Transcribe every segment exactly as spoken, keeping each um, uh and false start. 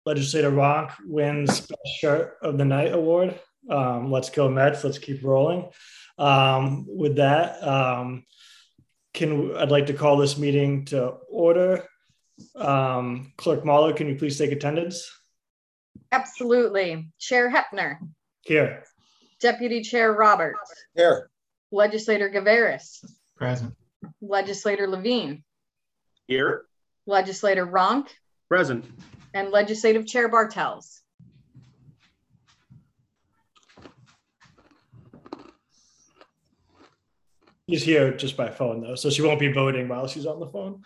Legislator Ronk wins Best Shirt of the Night award. Um, let's go Mets. Let's keep rolling. Um, with that, um, can I'd like to call this meeting to order. Um, Clerk Mahler, can you please take attendance? Absolutely. Chair Hepner. Here. Deputy Chair Roberts. Here. Legislator Gaveris. Present. Legislator Levine. Here. Legislator Ronk. Present. And Legislative Chair Bartels. She's here just by phone though, so she won't be voting while she's on the phone.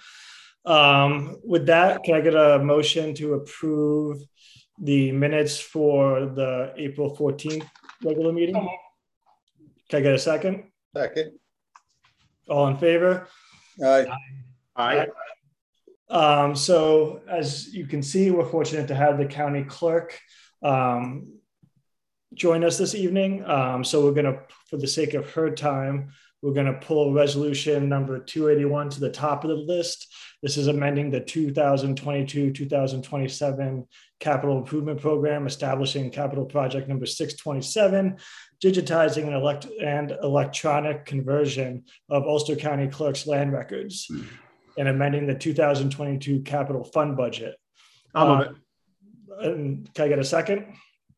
Um, with that, can I get a motion to approve the minutes for the April fourteenth regular meeting? Can I get a second? Second. All in favor? Aye. Aye. Um, so as you can see, we're fortunate to have the county clerk um, join us this evening. Um, so we're going to, for the sake of her time, we're going to pull resolution number two eighty-one to the top of the list. This is amending the two thousand twenty-two two thousand twenty-seven capital improvement program, establishing capital project number six twenty-seven, digitizing and, elect and electronic conversion of Ulster County Clerk's land records, and amending the two thousand twenty-two capital fund budget. I'll move um, it. And can I get a second?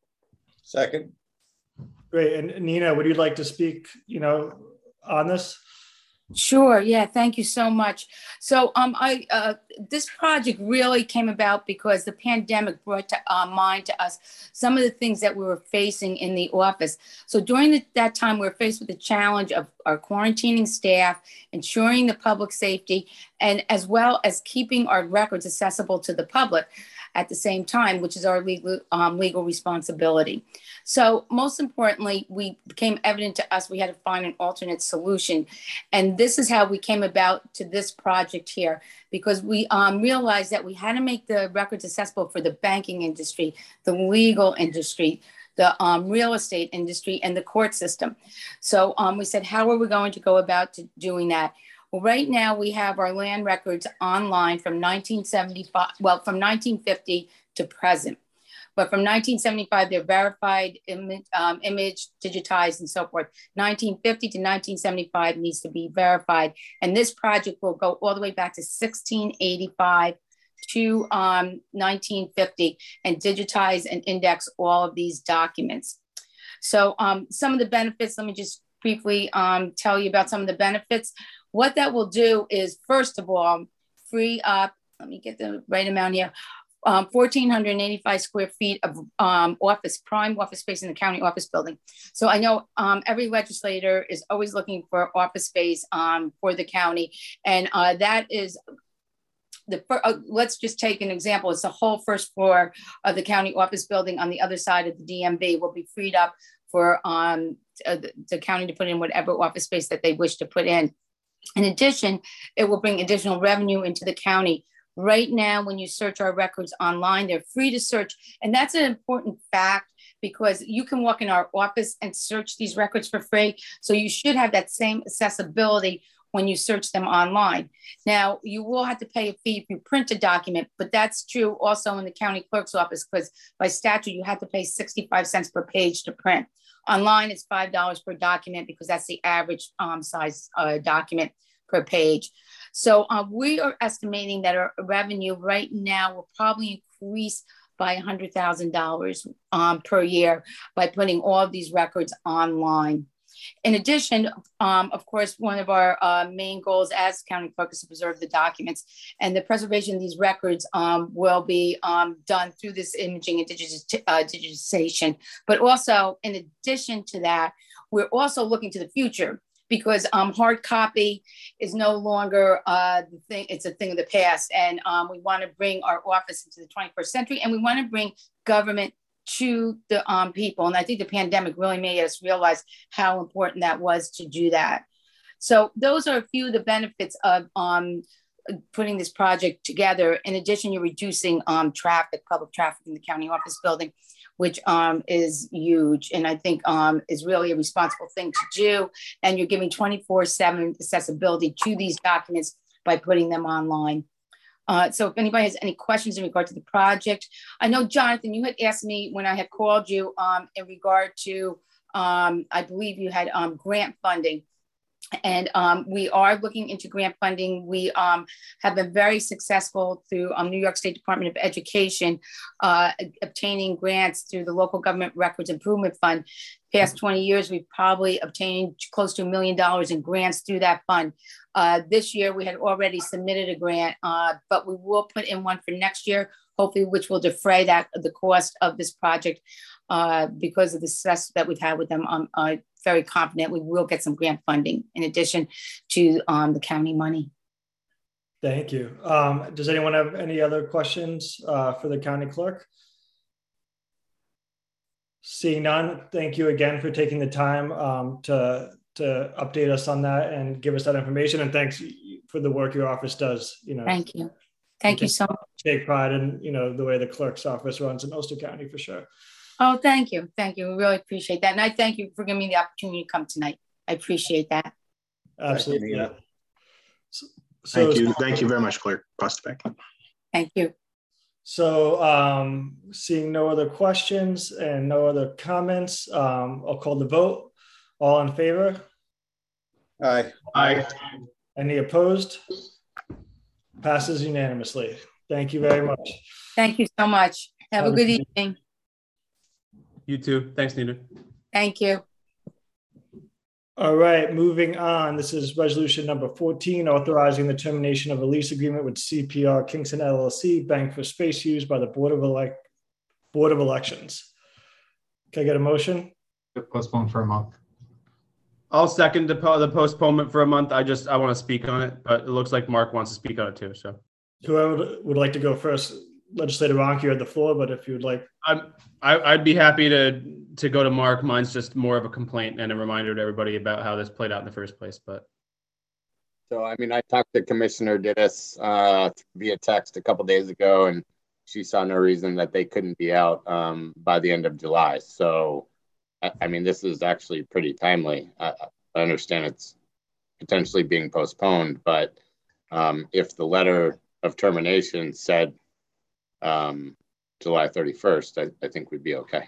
Second. Great. And Nina, would you like to speak, you know, on this? Sure. Yeah. Thank you so much. So, um, I uh, this project really came about because the pandemic brought to uh, mind to us some of the things that we were facing in the office. So during the, that time, we were faced with the challenge of our quarantining staff, ensuring the public safety, and as well as keeping our records accessible to the public at the same time, which is our legal um, legal responsibility. So most importantly, we became evident to us we had to find an alternate solution. And this is how we came about to this project here, because we um, realized that we had to make the records accessible for the banking industry, the legal industry, the um, real estate industry, and the court system. So um, we said, how are we going to go about to doing that? Well, right now we have our land records online from nineteen seventy-five, well, from nineteen fifty to present. But from nineteen seventy-five, they're verified, image, um, image, digitized, and so forth. nineteen fifty to nineteen seventy-five needs to be verified. And this project will go all the way back to sixteen eighty-five to um, nineteen fifty and digitize and index all of these documents. So um, some of the benefits, let me just briefly um, tell you about some of the benefits. What that will do is, first of all, free up, let me get the right amount here, um, one thousand four hundred eighty-five square feet of um, office, prime office space in the county office building. So I know um, every legislator is always looking for office space um, for the county. And uh, that is, the uh, let's just take an example. It's the whole first floor of the county office building on the other side of the D M V will be freed up for um, the, the county to put in whatever office space that they wish to put in. In addition, it will bring additional revenue into the county. Right now, when you search our records online, they're free to search. And that's an important fact because you can walk in our office and search these records for free. So you should have that same accessibility when you search them online. Now, you will have to pay a fee if you print a document, but that's true also in the county clerk's office because by statute, you have to pay sixty-five cents per page to print. Online, it's five dollars per document because that's the average um, size uh, document per page. So uh, we are estimating that our revenue right now will probably increase by one hundred thousand dollars um, per year by putting all of these records online. In addition, um, of course, one of our uh, main goals as county clerk is to preserve the documents, and the preservation of these records um, will be um, done through this imaging and digit uh, digitization. But also, in addition to that, we're also looking to the future because um, hard copy is no longer uh, the thing, it's a thing of the past. And um, we want to bring our office into the twenty-first century, and we want to bring government to the um, people. And I think the pandemic really made us realize how important that was to do that. So those are a few of the benefits of um, putting this project together. In addition, you're reducing um, traffic, public traffic in the county office building, which um, is huge. And I think um, is really a responsible thing to do. And you're giving twenty-four seven accessibility to these documents by putting them online. Uh, so if anybody has any questions in regard to the project, I know, Jonathan, you had asked me when I had called you um, in regard to, um, I believe you had um, grant funding. And um, we are looking into grant funding. We um, have been very successful through um, New York State Department of Education, uh, obtaining grants through the Local Government Records Improvement Fund. Past twenty years, we've probably obtained close to a million dollars in grants through that fund. Uh, this year, we had already submitted a grant, uh, but we will put in one for next year, hopefully, which will defray that the cost of this project uh, because of the success that we've had with them. I'm uh, very confident we will get some grant funding in addition to um, the county money. Thank you. Um, does anyone have any other questions uh, for the county clerk? Seeing none, thank you again for taking the time um, to, to update us on that and give us that information. And thanks for the work your office does. You know, Thank you. Thank you so much. Take pride in, you know, the way the clerk's office runs in Ulster County for sure. Oh, thank you. Thank you. We really appreciate that. And I thank you for giving me the opportunity to come tonight. I appreciate that. Absolutely. Thank you. So, Thank you. Thank you very much, Clerk Kostabek. Thank you. So um, seeing no other questions and no other comments, um, I'll call the vote. All in favor? Aye. Aye. Any opposed? Passes unanimously. Thank you very much. Thank you so much. Have a good evening. You too. Thanks, Nina. Thank you. All right, moving on. This is resolution number fourteen, authorizing the termination of a lease agreement with C P R Kingston L L C, Bank for Space used by the Board of Elect Board of Elections. Can I get a motion? Postpone for a month. I'll second the, po- the postponement for a month. I just, I want to speak on it, but it looks like Mark wants to speak on it too. So Whoever would, would like to go first, Legislator Ronk, you had the floor, but if you would like. I'm, I, I'd be happy to, to go to Mark. Mine's just more of a complaint and a reminder to everybody about how this played out in the first place, but. So, I mean, I talked to Commissioner Dittus uh, via text a couple days ago, and she saw no reason that they couldn't be out um, by the end of July. So, I, I mean, this is actually pretty timely. I, I understand it's potentially being postponed, but um, if the letter of termination said um, July thirty-first, I, I think we'd be okay.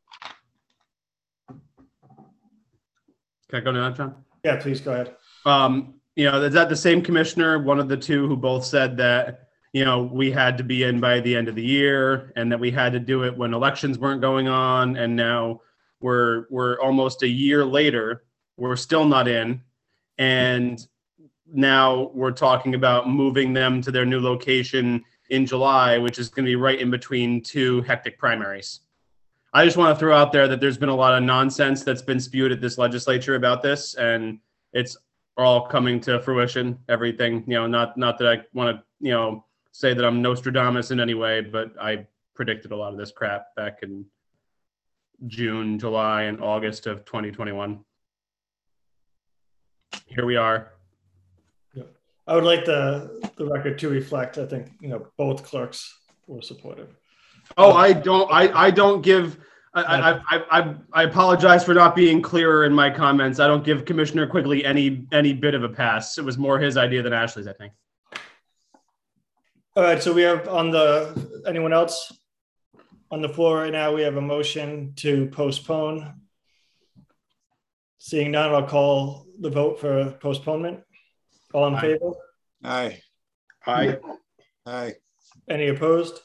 Can I go now, John? Yeah, please go ahead. Um, you know, is that the same commissioner, one of the two who both said that, you know, we had to be in by the end of the year and that we had to do it when elections weren't going on. And now we're, we're almost a year later, we're still not in. And now we're talking about moving them to their new location in July, which is going to be right in between two hectic primaries. I just want to throw out there that there's been a lot of nonsense that's been spewed at this legislature about this, and it's all coming to fruition. Everything, you know, not not that I want to, you know, say that I'm Nostradamus in any way, but I predicted a lot of this crap back in June, July, and August of twenty twenty-one. Here we are. Yeah. I would like the, the record to reflect, I think, you know, both clerks were supportive. Oh, I don't. I, I don't give. I, I I I I apologize for not being clearer in my comments. I don't give Commissioner Quigley any any bit of a pass. It was more his idea than Ashley's, I think. All right, so we have on the, anyone else on the floor right now, we have a motion to postpone. Seeing none, I'll call the vote for postponement. All in Aye. favor? Aye. Aye. Aye. Any opposed?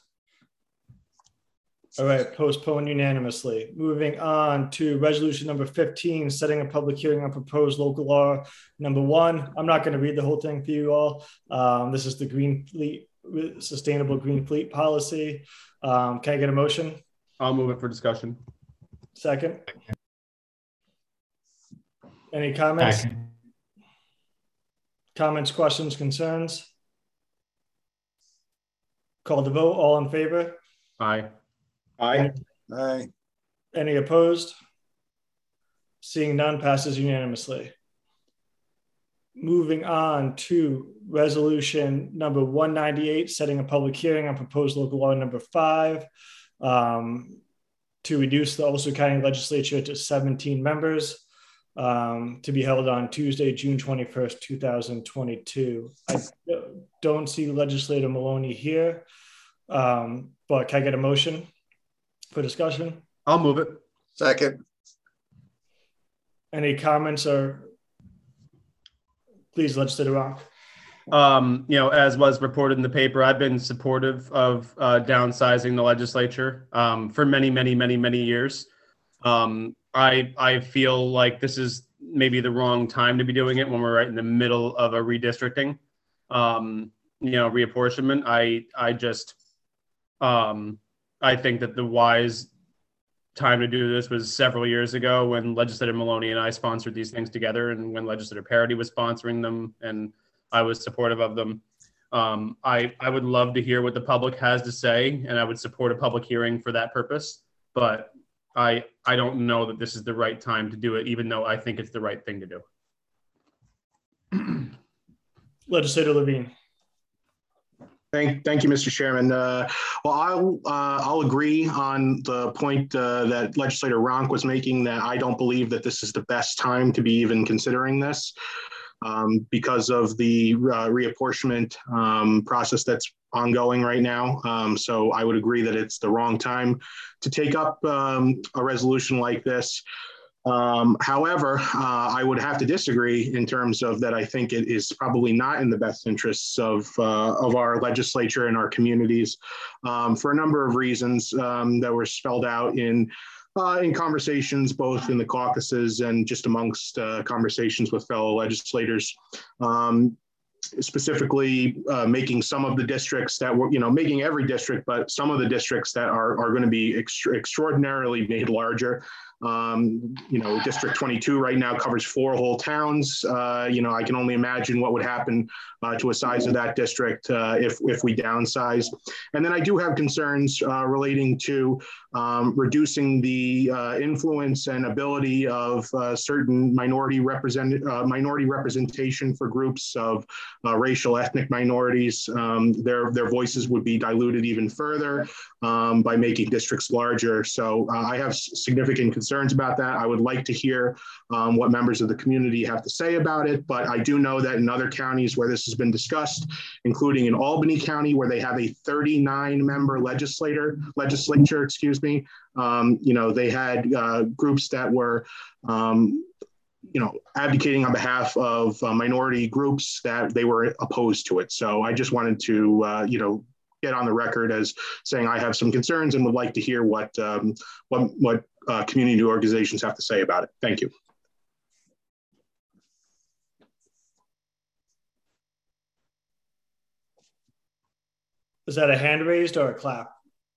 All right, postponed unanimously. Moving on to resolution number fifteen, setting a public hearing on proposed local law number one. I'm not going to read the whole thing for you all. Um, this is the Green Fleet, Sustainable Green Fleet Policy. Um, can I get a motion? I'll move it for discussion. Second. Any comments? Second. Comments, questions, concerns? Call the vote. All in favor? Aye. Aye. Aye. Any opposed? Seeing none, passes unanimously. Moving on to resolution number one ninety-eight, setting a public hearing on proposed local law number five um, to reduce the Ulster County Legislature to seventeen members. um, to be held on Tuesday, June twenty-first, two thousand twenty-two. I don't see Legislator Maloney here, um, but can I get a motion for discussion? I'll move it. Second. Any comments or please, Legislator Ronk. Um, you know, as was reported in the paper, I've been supportive of uh, downsizing the legislature um, for many, many, many, many years. Um, I I feel like this is maybe the wrong time to be doing it when we're right in the middle of a redistricting, um, you know, reapportionment. I I just um, I think that the wise time to do this was several years ago when Legislator Maloney and I sponsored these things together, and when Legislator Parity was sponsoring them, and I was supportive of them. Um, I I would love to hear what the public has to say, and I would support a public hearing for that purpose. But I I don't know that this is the right time to do it, even though I think it's the right thing to do. Legislator Levine. Thank, thank you, Mister Chairman. Uh, well, I'll uh, I'll agree on the point uh, that Legislator Ronk was making, that I don't believe that this is the best time to be even considering this um, because of the uh, reapportionment um, process that's ongoing right now. Um, so I would agree that it's the wrong time to take up um, a resolution like this. Um, however, uh, I would have to disagree in terms of that. I think it is probably not in the best interests of uh, of our legislature and our communities um, for a number of reasons um, that were spelled out in uh, in conversations, both in the caucuses and just amongst uh, conversations with fellow legislators. Um, specifically uh, making some of the districts that were, you know, making every district, but some of the districts that are, are going to be extra, extraordinarily made larger. Um, you know, District twenty-two right now covers four whole towns. Uh, you know, I can only imagine what would happen uh, to a size of that district uh, if, if we downsize. And then I do have concerns uh, relating to um, reducing the uh, influence and ability of uh, certain minority represent uh, minority representation for groups of uh, racial, ethnic minorities. Um, their, their voices would be diluted even further um, by making districts larger. So uh, I have significant concerns about that. I would like to hear um, what members of the community have to say about it, but I do know that in other counties where this has been discussed, including in Albany County, where they have a thirty-nine member legislator, legislature, excuse me, um, you know, they had uh, groups that were um, you know, advocating on behalf of uh, minority groups that they were opposed to it. So I just wanted to, uh, you know, get on the record as saying I have some concerns and would like to hear what um, what, what uh, community organizations have to say about it. Thank you. Is that a hand raised or a clap?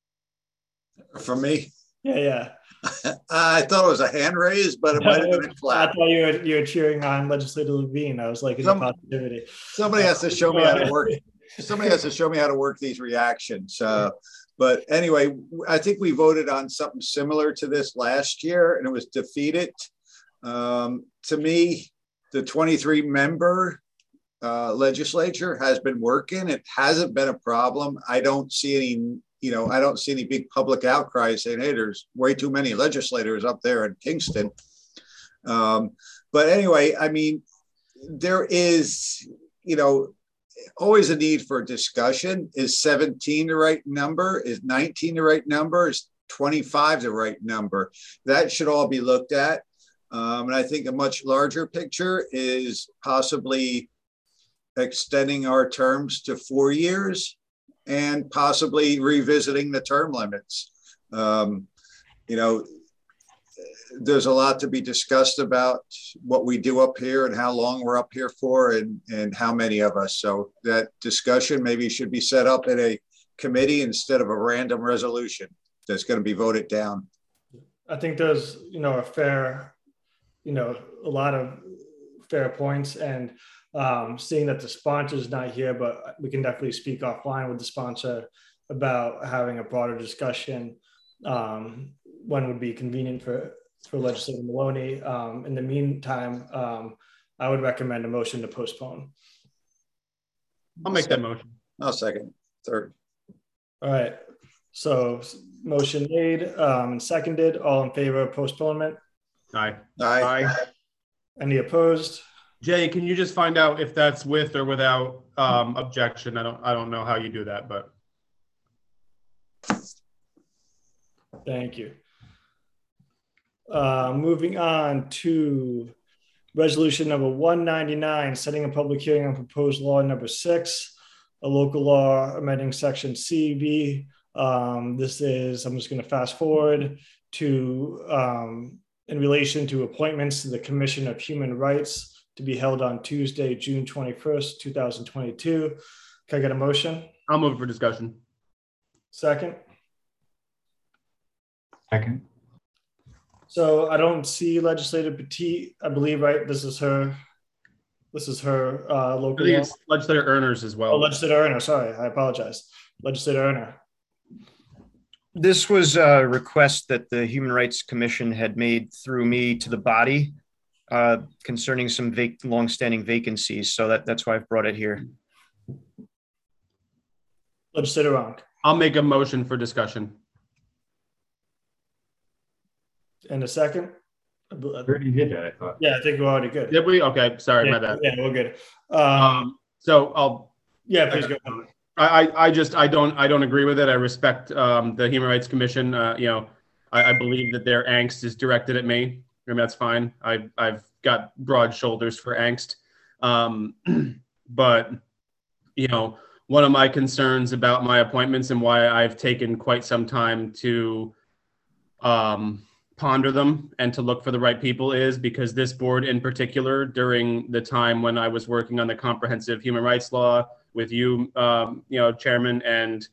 For me? Yeah, yeah. I thought it was a hand raise, but it might have been a I clap. thought you were, you were cheering on Legislator Levine. I was like, in Some, the positivity. Somebody has to show me how to work. Somebody has to show me how to work these reactions. Uh, but anyway, I think we voted on something similar to this last year, and it was defeated. Um, to me, the twenty-three member uh, legislature has been working. It hasn't been a problem. I don't see any. You know, I don't see any big public outcry saying, hey, there's way too many legislators up there in Kingston. Um, but anyway, I mean, there is, you know, always a need for discussion. Is seventeen the right number? Is nineteen the right number? Is twenty-five the right number? That should all be looked at. Um, and I think a much larger picture is possibly extending our terms to four years. And possibly revisiting the term limits. Um, you know, there's a lot to be discussed about what we do up here and how long we're up here for and, and how many of us. So that discussion maybe should be set up in a committee instead of a random resolution that's going to be voted down. I think there's, you know, a fair, you know, a lot of fair points, and Um, seeing that the sponsor is not here, but we can definitely speak offline with the sponsor about having a broader discussion um, when would be convenient for, for Legislator Maloney. Um, in the meantime, um, I would recommend a motion to postpone. I'll make that motion. I'll second. Third. All right. So motion made um, and seconded. All in favor of postponement? Aye. Aye. Aye. Any opposed? Jay, can you just find out if that's with or without um, objection? I don't I don't know how you do that, but Thank you. Uh, moving on to resolution number one ninety-nine, setting a public hearing on proposed law number six, a local law amending section C B. Um, this is, I'm just going to fast forward to um, in relation to appointments to the Commission of Human Rights to be held on Tuesday, June twenty-first, two thousand twenty-two. Can I get a motion? I'll move for discussion. Second. Second. So I don't see Legislator Petit. I believe, right? This is her. This is her uh, I local. think law. it's Legislator Earners as well. Oh, Legislator Erner. Sorry, I apologize. Legislator Erner. This was a request that the Human Rights Commission had made through me to the body uh, concerning some vac- longstanding vacancies. So that, that's why I've brought it here. Legislator Ronk. I'll make a motion for discussion. And a second. I already did that, I thought. Yeah, I think we're already good. Did we? Okay, sorry, yeah, my bad. Yeah, we're good. Um, Um, so I'll. yeah, please go on. I, I just I don't I don't agree with it. I respect um, the Human Rights Commission. Uh, you know, I, I believe that their angst is directed at me. I mean, that's fine. I I've got broad shoulders for angst. Um, but you know, one of my concerns about my appointments and why I've taken quite some time to um, ponder them and to look for the right people is because this board in particular, during the time when I was working on the comprehensive human rights law with you, um, you know, Chairman, and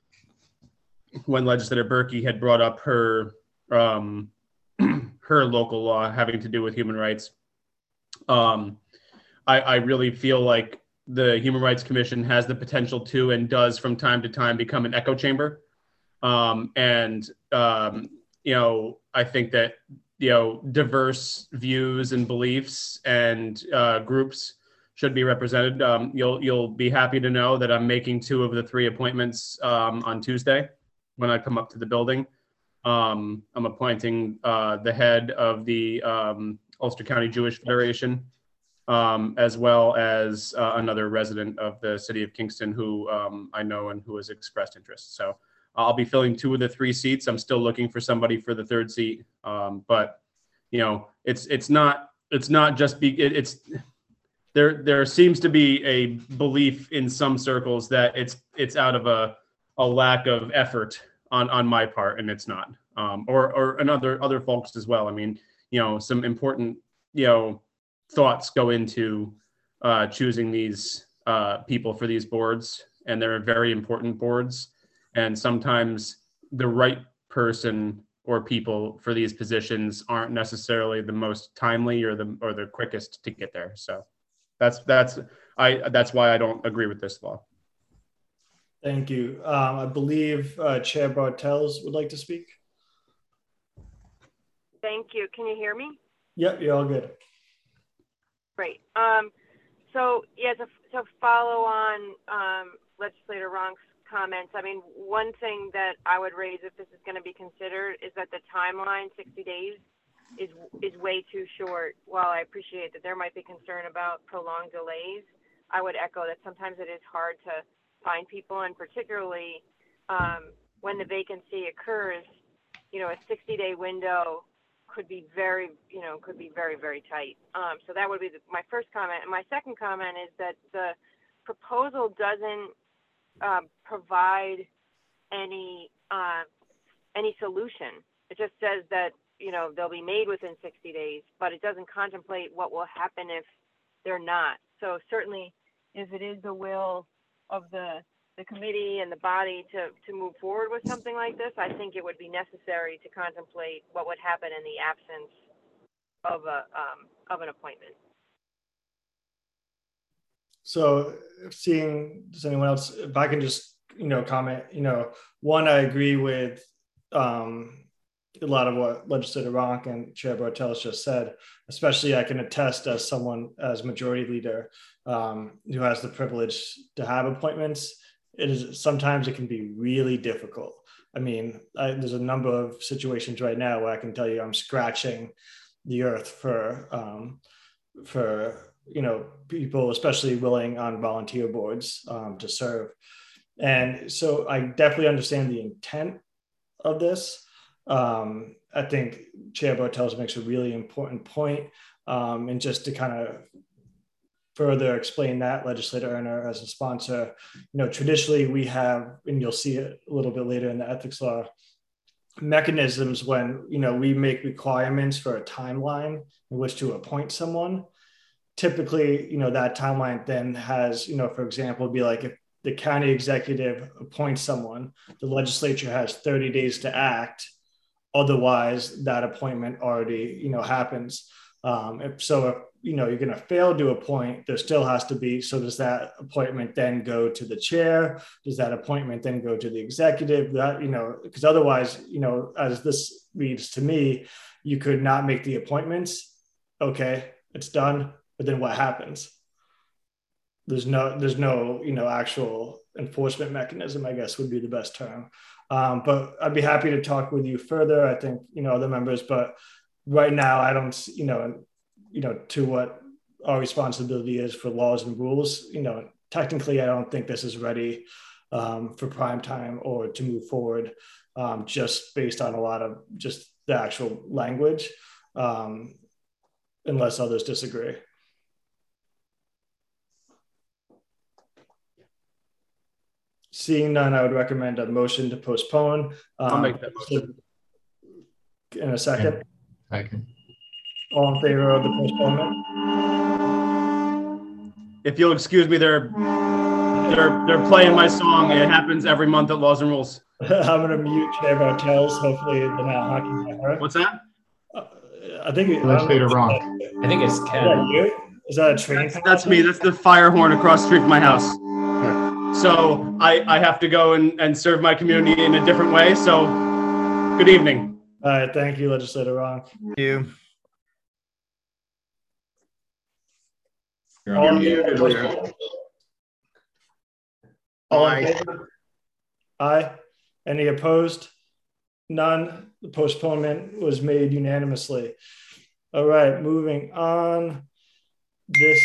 when Legislator Berkey had brought up her um, her local law having to do with human rights, um, I, I really feel like the Human Rights Commission has the potential to and does from time to time become an echo chamber. Um, and, um, you know, I think that, you know, diverse views and beliefs and uh, groups should be represented. Um, you'll you'll be happy to know that I'm making two of the three appointments um, on Tuesday when I come up to the building. Um, I'm appointing uh, the head of the um, Ulster County Jewish Federation, um, as well as uh, another resident of the city of Kingston who um, I know and who has expressed interest. So I'll be filling two of the three seats. I'm still looking for somebody for the third seat, um, but you know, it's it's not it's not just be it, it's. There, there seems to be a belief in some circles that it's it's out of a, a lack of effort on, on my part, and it's not. Um, or or and other other folks as well. I mean, you know, some important you know thoughts go into uh, choosing these uh, people for these boards, and they're very important boards. And sometimes the right person or people for these positions aren't necessarily the most timely or the or the quickest to get there. So. That's that's I that's why I don't agree with this law. Thank you. Um, I believe uh, Chair Bartels would like to speak. Thank you. Can you hear me? Yep, you're all good. Great. Um, so yeah, to, to follow on um, Legislator Ronk's comments, I mean, one thing that I would raise if this is going to be considered is that the timeline, sixty days, is is way too short. While I appreciate that there might be concern about prolonged delays, I would echo that sometimes it is hard to find people, and particularly um, when the vacancy occurs, you know, a sixty day window could be very, you know, could be very, very tight. Um, so that would be the, my first comment. And my second comment is that the proposal doesn't um, provide any uh, any solution. It just says that, you know, they'll be made within sixty days, but it doesn't contemplate what will happen if they're not. So certainly, if it is the will of the the committee and the body to, to move forward with something like this, I think it would be necessary to contemplate what would happen in the absence of a um, of an appointment. So seeing, does anyone else, if I can just, you know, comment, you know, one, I agree with um, a lot of what Legislator Ronk and Chair Bartels just said, especially I can attest as someone, as majority leader um, who has the privilege to have appointments. It is, sometimes it can be really difficult. I mean, I, there's a number of situations right now where I can tell you I'm scratching the earth for um, for, you know, people, especially willing on volunteer boards um, to serve. And so I definitely understand the intent of this. Um, I think Chair Bartels makes a really important point. Um, and just to kind of further explain that, Legislator Erner as a sponsor, you know, traditionally we have, and you'll see it a little bit later in the ethics law, mechanisms when, you know, we make requirements for a timeline in which to appoint someone. Typically, you know, that timeline then has, you know, for example, be like if the county executive appoints someone, the legislature has thirty days to act. Otherwise, that appointment already, you know, happens. Um, if, so if, you know, you're going to fail to appoint, there still has to be, so does that appointment then go to the chair? Does that appointment then go to the executive? That, you know, because otherwise, you know, as this reads to me, you could not make the appointments. Okay, it's done. But then what happens? There's no, there's no, you know, actual enforcement mechanism, I guess would be the best term. Um, but I'd be happy to talk with you further. I think, you know, other members, but right now I don't, you know, you know, to what our responsibility is for laws and rules, you know, technically, I don't think this is ready um, for prime time or to move forward um, just based on a lot of just the actual language, um, unless others disagree. Seeing none, I would recommend a motion to postpone. Um, I'll make that motion. In a second. Second. All in favor of the postponement? If you'll excuse me, they're they're they're playing my song. It happens every month at Laws and Rules. I'm going to mute Chair Bartels. Hopefully, they're not honking at her. What's that? Uh, I think it, Legislator Ronk. I think it's Is Ken. that you? Is that a train? That's, that's me. That's the fire horn across the street from my house. So I, I have to go and, and serve my community in a different way. So good evening. All right. Thank you, Legislator Ronk. Thank you. You're All on in mute. favor of postponement? All in favor? Aye. Any opposed? None. The postponement was made unanimously. All right, moving on. This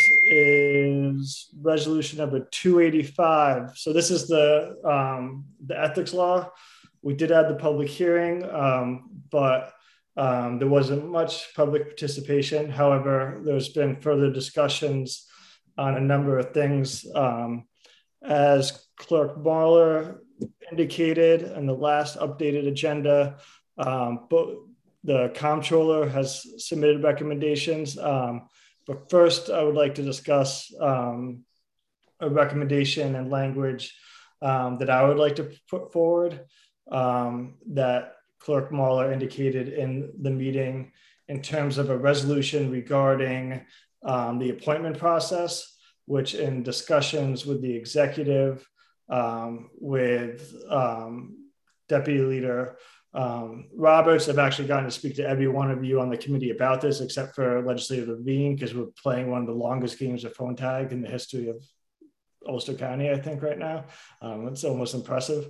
is resolution number two eighty-five. So this is the um, the ethics law. We did have the public hearing, um, but um, there wasn't much public participation. However, there's been further discussions on a number of things. Um, as Clerk Marler indicated in the last updated agenda, um, but the comptroller has submitted recommendations. Um, but first, I would like to discuss um, a recommendation and language um, that I would like to put forward um, that Clerk Marler indicated in the meeting in terms of a resolution regarding um, the appointment process, which in discussions with the executive, um, with um, Deputy Leader um, Roberts, I've actually gotten to speak to every one of you on the committee about this, except for Legislator Levine, because we're playing one of the longest games of phone tag in the history of Ulster County, I think, right now. Um, it's almost impressive.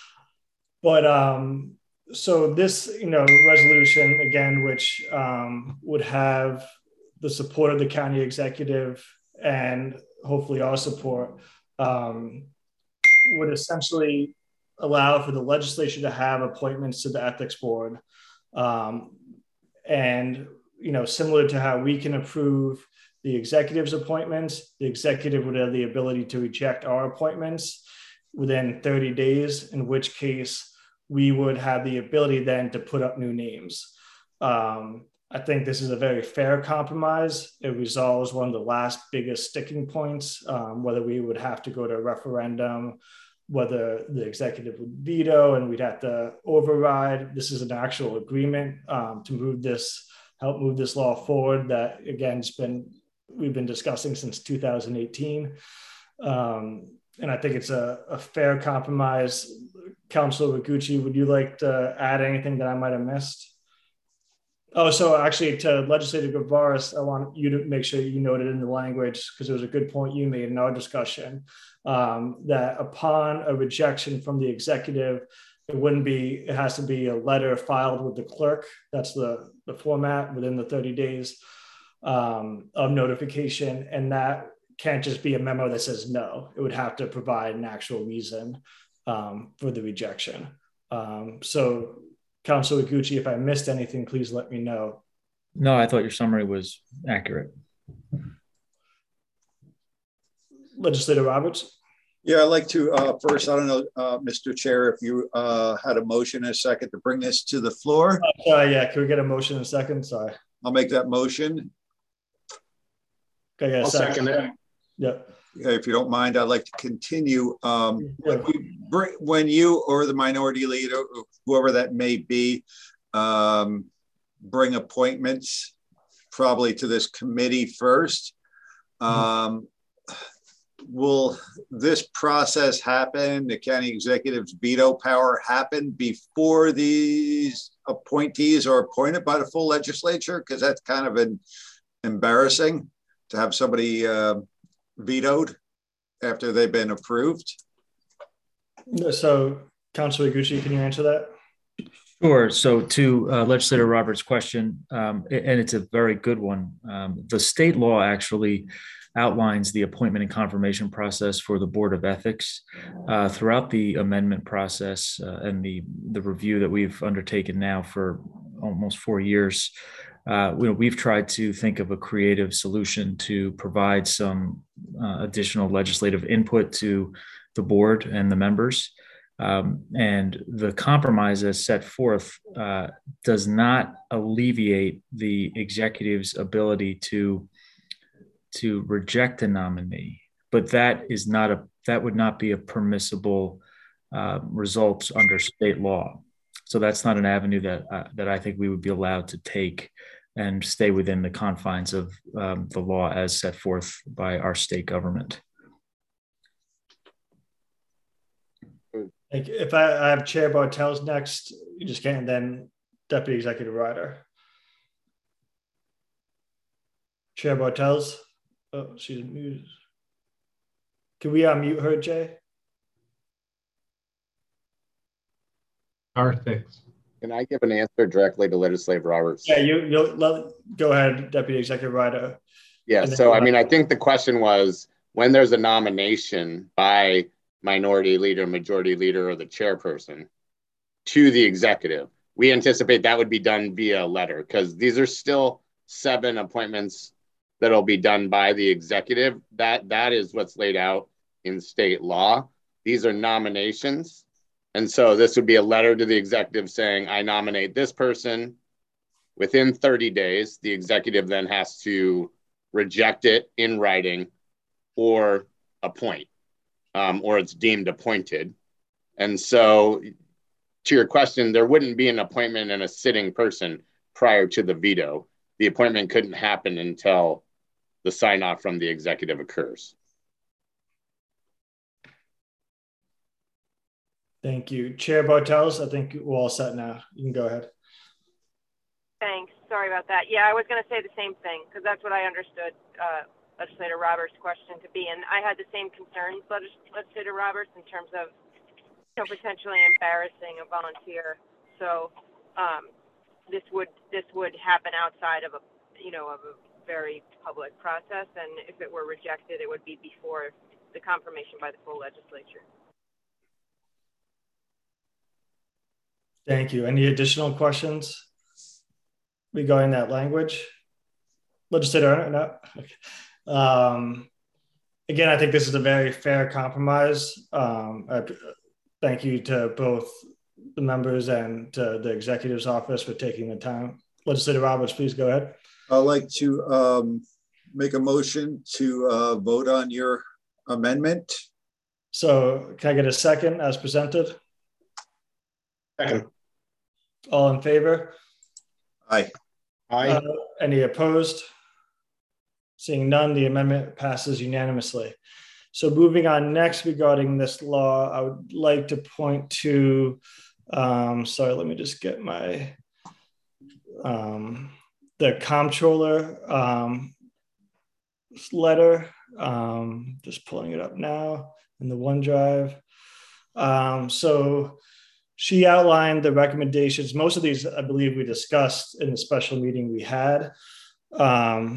But um, so this, you know, resolution, again, which um, would have the support of the county executive and hopefully our support, um, would essentially allow for the legislature to have appointments to the ethics board. Um, and, you know, similar to how we can approve the executive's appointments, the executive would have the ability to reject our appointments within thirty days, in which case we would have the ability then to put up new names. Um, I think this is a very fair compromise. It resolves one of the last biggest sticking points, um, whether we would have to go to a referendum, whether the executive would veto and we'd have to override. This is an actual agreement um, to move this, help move this law forward that, again, it's been, we've been discussing since two thousand eighteen. Um, and I think it's a, a fair compromise. Councilor Rigucci, would you like to add anything that I might have missed? Oh, so actually to Legislator Gavaris, I want you to make sure you noted in the language, because it was a good point you made in our discussion, um, that upon a rejection from the executive, it wouldn't be, it has to be a letter filed with the clerk. That's the, the format within the thirty days. um, of notification, and that can't just be a memo that says no. It would have to provide an actual reason um, for the rejection. Um, so, Councilor Iguchi, if I missed anything, please let me know. No, I thought your summary was accurate. Legislator Roberts? Yeah, I'd like to, uh, first, I don't know, uh, Mister Chair, if you uh, had a motion and a second to bring this to the floor. Oh, sorry, yeah, can we get a motion in a second? Sorry. I'll make that motion. Okay, yeah, I'll second, second it. Yep. Okay, if you don't mind, I'd like to continue. Um, yeah. when, you bring, when you or the minority leader, whoever that may be, um, bring appointments probably to this committee first, um, mm-hmm. will this process happen, the county executive's veto power happen before these appointees are appointed by the full legislature? Because that's kind of an embarrassing to have somebody uh, vetoed after they've been approved. So, Councilor Iguchi, can you answer that? Sure. So to uh, Legislator Roberts' question, um, and it's a very good one, um, the state law actually outlines the appointment and confirmation process for the Board of Ethics. Uh, throughout the amendment process uh, and the, the review that we've undertaken now for almost four years, uh, we, we've tried to think of a creative solution to provide some uh, additional legislative input to the board and the members. Um, and the compromise as set forth uh, does not alleviate the executive's ability to to reject a nominee, but that is not a that would not be a permissible uh, result under state law. So that's not an avenue that uh, that I think we would be allowed to take and stay within the confines of um, the law as set forth by our state government. Thank you. If I, I have Chair Bartels next, you just can't, and then Deputy Executive Rider. Chair Bartels. Oh, she's muted. Can we unmute her, Jay? R six. Can I give an answer directly to Legislator Roberts? Yeah, you, you'll let, go ahead, Deputy Executive Rider. Yeah, so I mean, I think the question was when there's a nomination by minority leader, majority leader, or the chairperson to the executive, we anticipate that would be done via letter because these are still seven appointments that'll be done by the executive. That that is what's laid out in state law. These are nominations. And so this would be a letter to the executive saying, I nominate this person. Within thirty days, the executive then has to reject it in writing or appoint, um, or it's deemed appointed. And so to your question, there wouldn't be an appointment and a sitting person prior to the veto. The appointment couldn't happen until the sign off from the executive occurs. Thank you. Chair Bartels, I think we're all set now. You can go ahead. Thanks. Sorry about that. Yeah, I was going to say the same thing because that's what I understood uh, Legislator Roberts' question to be. And I had the same concerns, Legislator Roberts, in terms of you know, potentially embarrassing a volunteer. So um, this would this would happen outside of a you know of a very public process, and if it were rejected, it would be before the confirmation by the full legislature. Thank you. Any additional questions regarding that language? Legislator, no? Okay. Um, again, I think this is a very fair compromise. Um, I, thank you to both the members and to the executive's office for taking the time. Legislator Roberts, please go ahead. I'd like to um, make a motion to uh, vote on your amendment. So can I get a second as presented? Second. All in favor? Aye. Aye. Uh, any opposed? Seeing none, the amendment passes unanimously. So moving on next regarding this law, I would like to point to, um, sorry, let me just get my, um, the comptroller um, letter, um, just pulling it up now in the OneDrive. Um, so she outlined the recommendations. Most of these, I believe, we discussed in the special meeting we had. Um,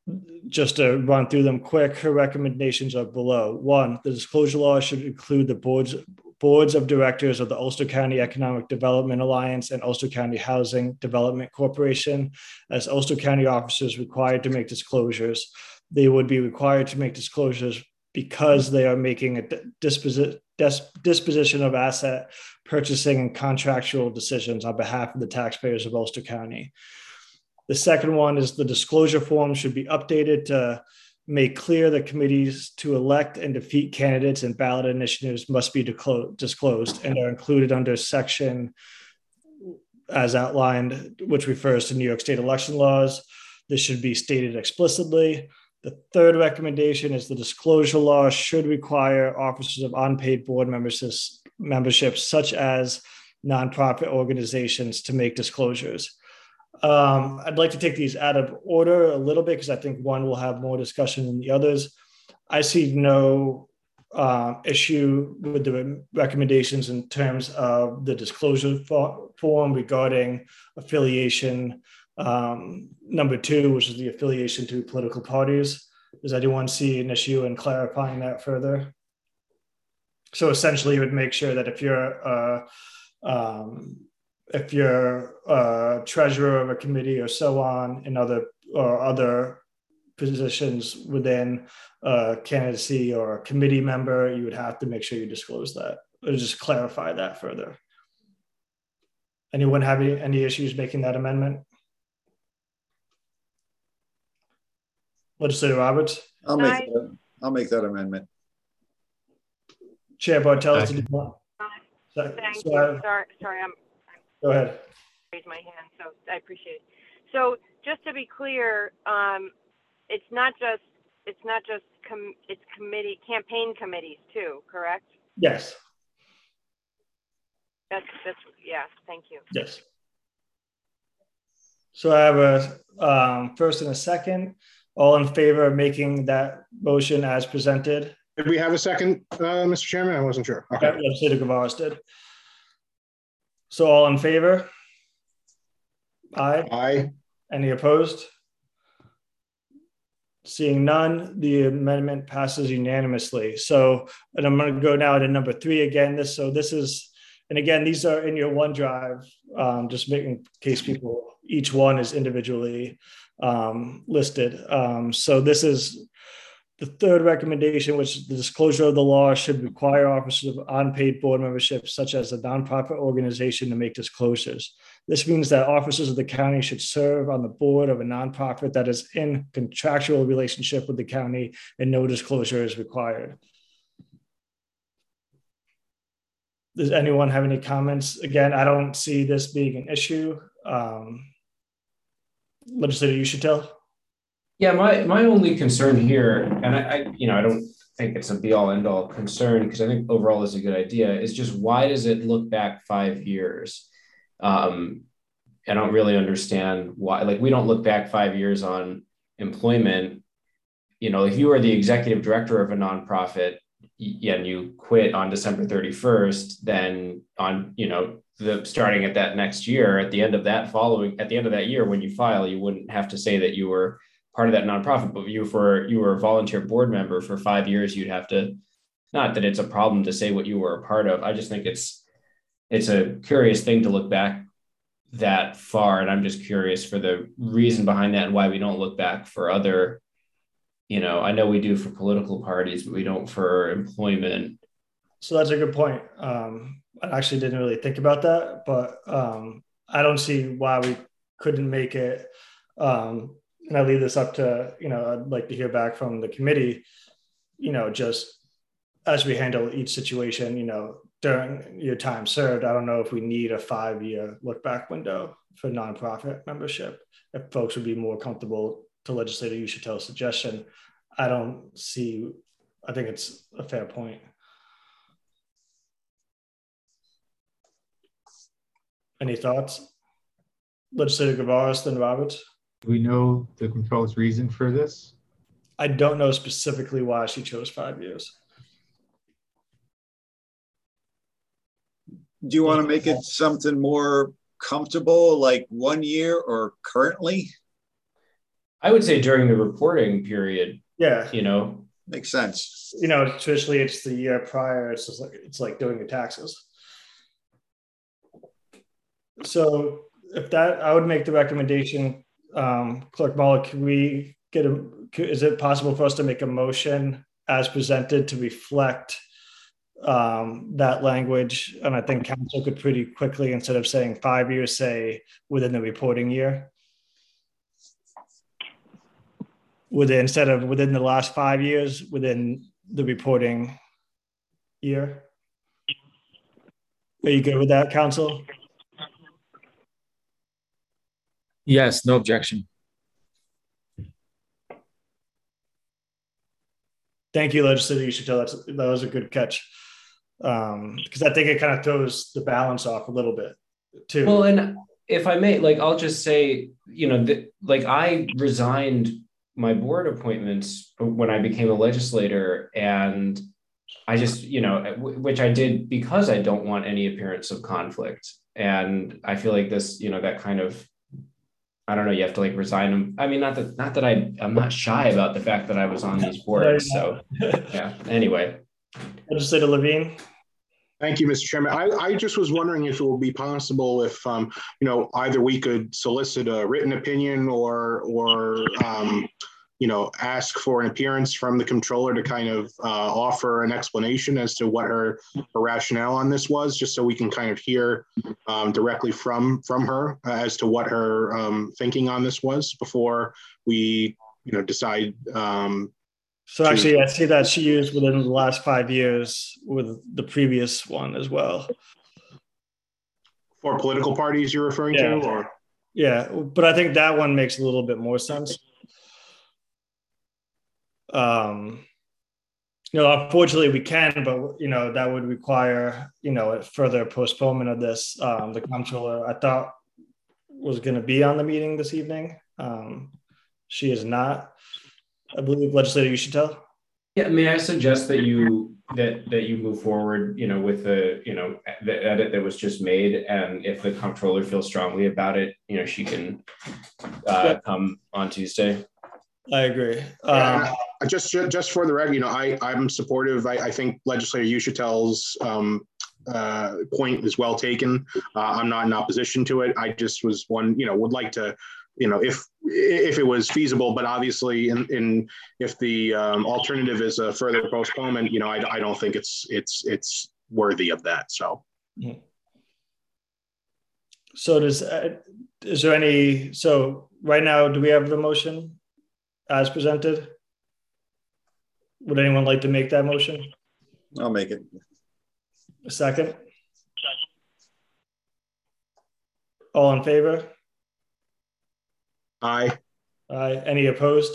just to run through them quick, her recommendations are below. One, the disclosure law should include the boards boards of directors of the Ulster County Economic Development Alliance and Ulster County Housing Development Corporation as Ulster County officers required to make disclosures. They would be required to make disclosures because they are making a disposi- dis- disposition of asset purchasing and contractual decisions on behalf of the taxpayers of Ulster County. The second one is the disclosure form should be updated to make clear that committees to elect and defeat candidates and ballot initiatives must be disclosed and are included under section as outlined, which refers to New York State election laws. This should be stated explicitly. The third recommendation is the disclosure law should require officers of unpaid board memberships, memberships such as nonprofit organizations to make disclosures. Um, I'd like to take these out of order a little bit because I think one will have more discussion than the others. I see no uh, issue with the recommendations in terms of the disclosure for, form regarding affiliation. Um, number two, which is the affiliation to political parties. Does anyone see an issue in clarifying that further? So essentially, it would make sure that if you're uh, um, if you're a treasurer of a committee or so on in other or other positions within a candidacy or a committee member, you would have to make sure you disclose that or just clarify that further. Anyone have any, any issues making that amendment? Legislator Roberts? I'll make, that, I'll make that amendment. Chair Bartels, did you want? Thank so you. I, sorry, sorry, I'm Go ahead. Raise my hand, so I appreciate it. So just to be clear, um, it's not just it's not just com it's committee campaign committees too, correct? Yes. That's that's yeah. Thank you. Yes. So I have a um, first and a second. All in favor of making that motion as presented? Did we have a second, uh, Mister Chairman? I wasn't sure. Okay. Okay. Legislator Gavaris did. So all in favor? Aye. Aye. Any opposed? Seeing none, the amendment passes unanimously. So, and I'm going to go now to number three again. This, so this is, and again, these are in your OneDrive, um, just making in case people, each one is individually um, listed. Um, so this is the third recommendation, which is the disclosure of the law should require officers of unpaid board membership, such as a nonprofit organization, to make disclosures. This means that officers of the county should serve on the board of a nonprofit that is in contractual relationship with the county and no disclosure is required. Does anyone have any comments? Again, I don't see this being an issue. Um, Legislator, you should tell. Yeah, my, my only concern here, and I, I you know, I don't think it's a be all end all concern because I think overall is a good idea, is just why does it look back five years? Um, I don't really understand why, like we don't look back five years on employment. You know, if you are the executive director of a nonprofit and you quit on December thirty-first, then on, you know, the starting at that next year, at the end of that following, at the end of that year, when you file, you wouldn't have to say that you were part of that nonprofit, but you for you were a volunteer board member for five years, you'd have to, not that it's a problem to say what you were a part of. I just think it's it's a curious thing to look back that far. And I'm just curious for the reason behind that and why we don't look back for other, you know, I know we do for political parties, but we don't for employment. So that's a good point. Um, I actually didn't really think about that, but um, I don't see why we couldn't make it. Um, and I leave this up to, you know, I'd like to hear back from the committee, you know, just as we handle each situation, you know, during your time served. I don't know if we need a five-year look back window for nonprofit membership. If folks would be more comfortable to legislator, you should tell a suggestion. I don't see, I think it's a fair point. Any thoughts? Legislator Gavaris, then Roberts. Do we know the controller's reason for this? I don't know specifically why she chose five years. Do you want to make it something more comfortable, like one year or currently? I would say during the reporting period, Yeah. you know, Makes sense. You know, traditionally it's the year prior. It's just like, it's like doing your taxes. So if that, I would make the recommendation, um, Clerk Muller, can we get a, is it possible for us to make a motion as presented to reflect um, that language? And I think council could pretty quickly, instead of saying five years, say within the reporting year. Within, instead of within the last five years, within the reporting year. Are you good with that, council? Yes, no objection. Thank you, legislator. You should tell that that was a good catch. Um, because I think it kind of throws the balance off a little bit too. Well, and if I may, like, I'll just say, you know, that like I resigned my board appointments when I became a legislator, and I just, you know, which I did because I don't want any appearance of conflict. And I feel like this, you know, that kind of, I don't know, you have to like resign them. I mean, not that, not that I, I'm not shy about the fact that I was on these boards. So yeah, anyway. Legislator Levine. Thank you, Mister Chairman. I, I just was wondering if it would be possible if, um, you know, either we could solicit a written opinion or, or um, you know, ask for an appearance from the controller to kind of uh, offer an explanation as to what her, her rationale on this was, just so we can kind of hear um, directly from from her as to what her um, thinking on this was before we, you know, decide. Um, so actually, I see that she used within the last five years with the previous one as well. For political parties you're referring yeah. to? Or? Yeah, but I think that one makes a little bit more sense. Um, you know, unfortunately we can, but you know, that would require, you know, a further postponement of this. Um, the comptroller I thought was going to be on the meeting this evening. Um, she is not. I believe, legislator, you should tell. Yeah, may I suggest that you that that you move forward, you know, with the, you know, the edit that was just made, and if the comptroller feels strongly about it, you know, she can uh, yeah. come on Tuesday. I agree. Um, just just for the record, you know, I I'm supportive. I, I think legislator Ushatel's um, uh, point is well taken. Uh, I'm not in opposition to it. I just was one, you know, would like to, you know, if if it was feasible, but obviously, in, in if the um, alternative is a further postponement, you know, I, I don't think it's it's it's worthy of that. So. So does uh, is there any? So right now, do we have the motion as presented? Would anyone like to make that motion? I'll make it. A second. All in favor? Aye. Aye. Any opposed?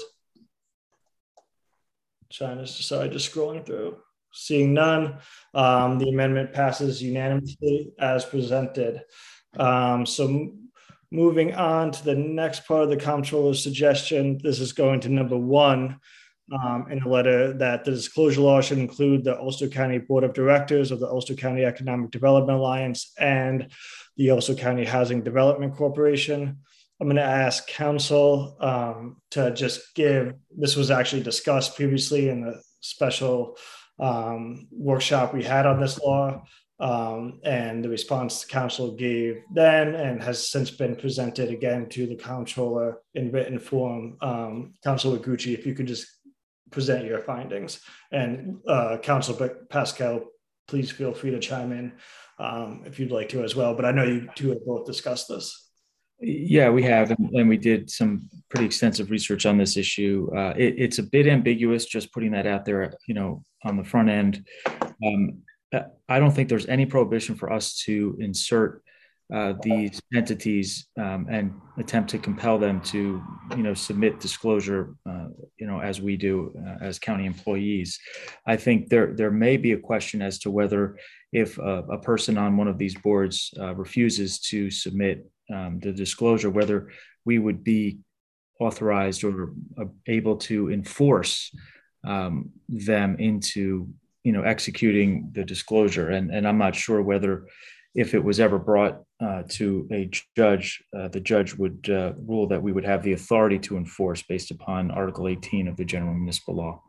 China's sorry, just scrolling through. Seeing none, um, the amendment passes unanimously as presented. Um, so moving on to the next part of the comptroller's suggestion, this is going to number one um, in the letter, that the disclosure law should include the Ulster County Board of Directors of the Ulster County Economic Development Alliance and the Ulster County Housing Development Corporation. I'm going to ask council um, to just give, this was actually discussed previously in the special um, workshop we had on this law. Um, and the response the council gave then and has since been presented again to the comptroller in written form. Um, Councilor Gucci, if you could just present your findings, and uh, Councilor Pascal, please feel free to chime in um, if you'd like to as well. But I know you two have both discussed this. Yeah, we have, and, and we did some pretty extensive research on this issue. Uh, it, it's a bit ambiguous, just putting that out there, you know, on the front end. Um, I don't think there's any prohibition for us to insert uh, these entities um, and attempt to compel them to, you know, submit disclosure, uh, you know, as we do uh, as county employees. I think there there may be a question as to whether if a, a person on one of these boards uh, refuses to submit um, the disclosure, whether we would be authorized or uh, able to enforce um, them into, you know, executing the disclosure. And, and I'm not sure whether if it was ever brought uh, to a judge, uh, the judge would uh, rule that we would have the authority to enforce based upon Article eighteen of the General Municipal Law.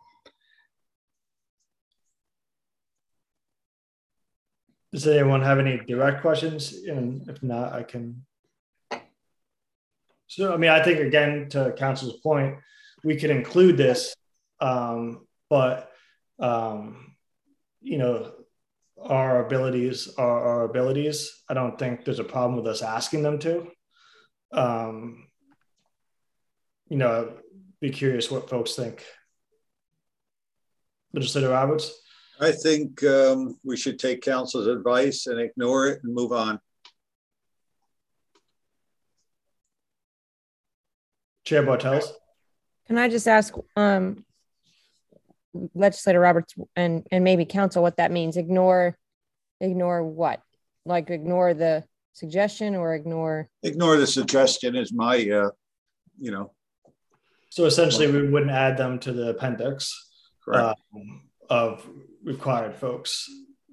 Does anyone have any direct questions? And if not, I can. So, I mean, I think, again, to Council's point, we could include this, um, but, um, you know, our abilities are our abilities. I don't think there's a problem with us asking them to. Um, you know, be curious what folks think. Legislator Roberts? I think um, we should take council's advice and ignore it and move on. Chair Bartels? Can I just ask um, Legislator Roberts and, and maybe council what that means? Ignore, ignore what? Like ignore the suggestion or ignore? Ignore the suggestion is my, uh, you know. So essentially we wouldn't add them to the appendix uh, of required folks.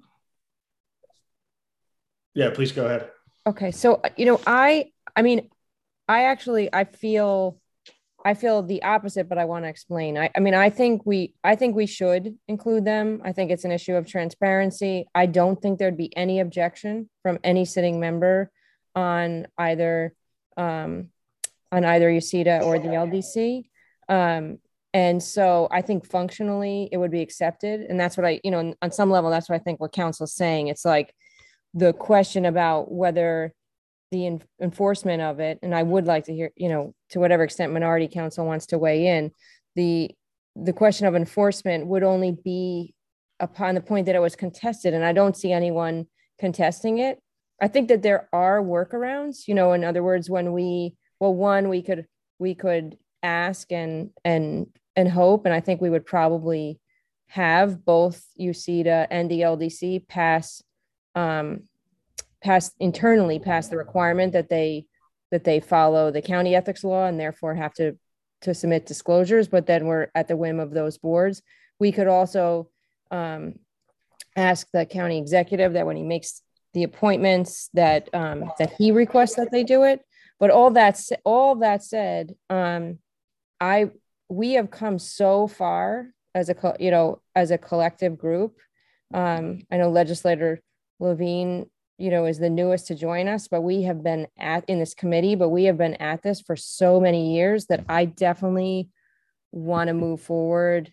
Yeah, please go ahead. Okay, so, you know, I, I mean, I actually, I feel, I feel the opposite, but I want to explain. I, I mean, I think we, I think we should include them. I think it's an issue of transparency. I don't think there'd be any objection from any sitting member on either, um, on either U C E D A or the L D C. Um, and so I think functionally it would be accepted. And that's what I, you know, on some level, that's what I think what council's saying. It's like the question about whether the en- enforcement of it, and I would like to hear, you know, to whatever extent minority council wants to weigh in, the the question of enforcement would only be upon the point that it was contested. And I don't see anyone contesting it. I think that there are workarounds, you know, in other words, when we, well, one, we could, we could ask and, and, and hope, and I think we would probably have both U C E D A and the L D C pass, um, pass internally pass the requirement that they, that they follow the county ethics law and therefore have to, to submit disclosures, but then we're at the whim of those boards. We could also um, ask the county executive that when he makes the appointments that, um, that he requests that they do it. But all that, all that said, um, I, we have come so far as a, you know, as a collective group. Um, I know Legislator Levine, you know, is the newest to join us, but we have been at in this committee, but we have been at this for so many years that I definitely want to move forward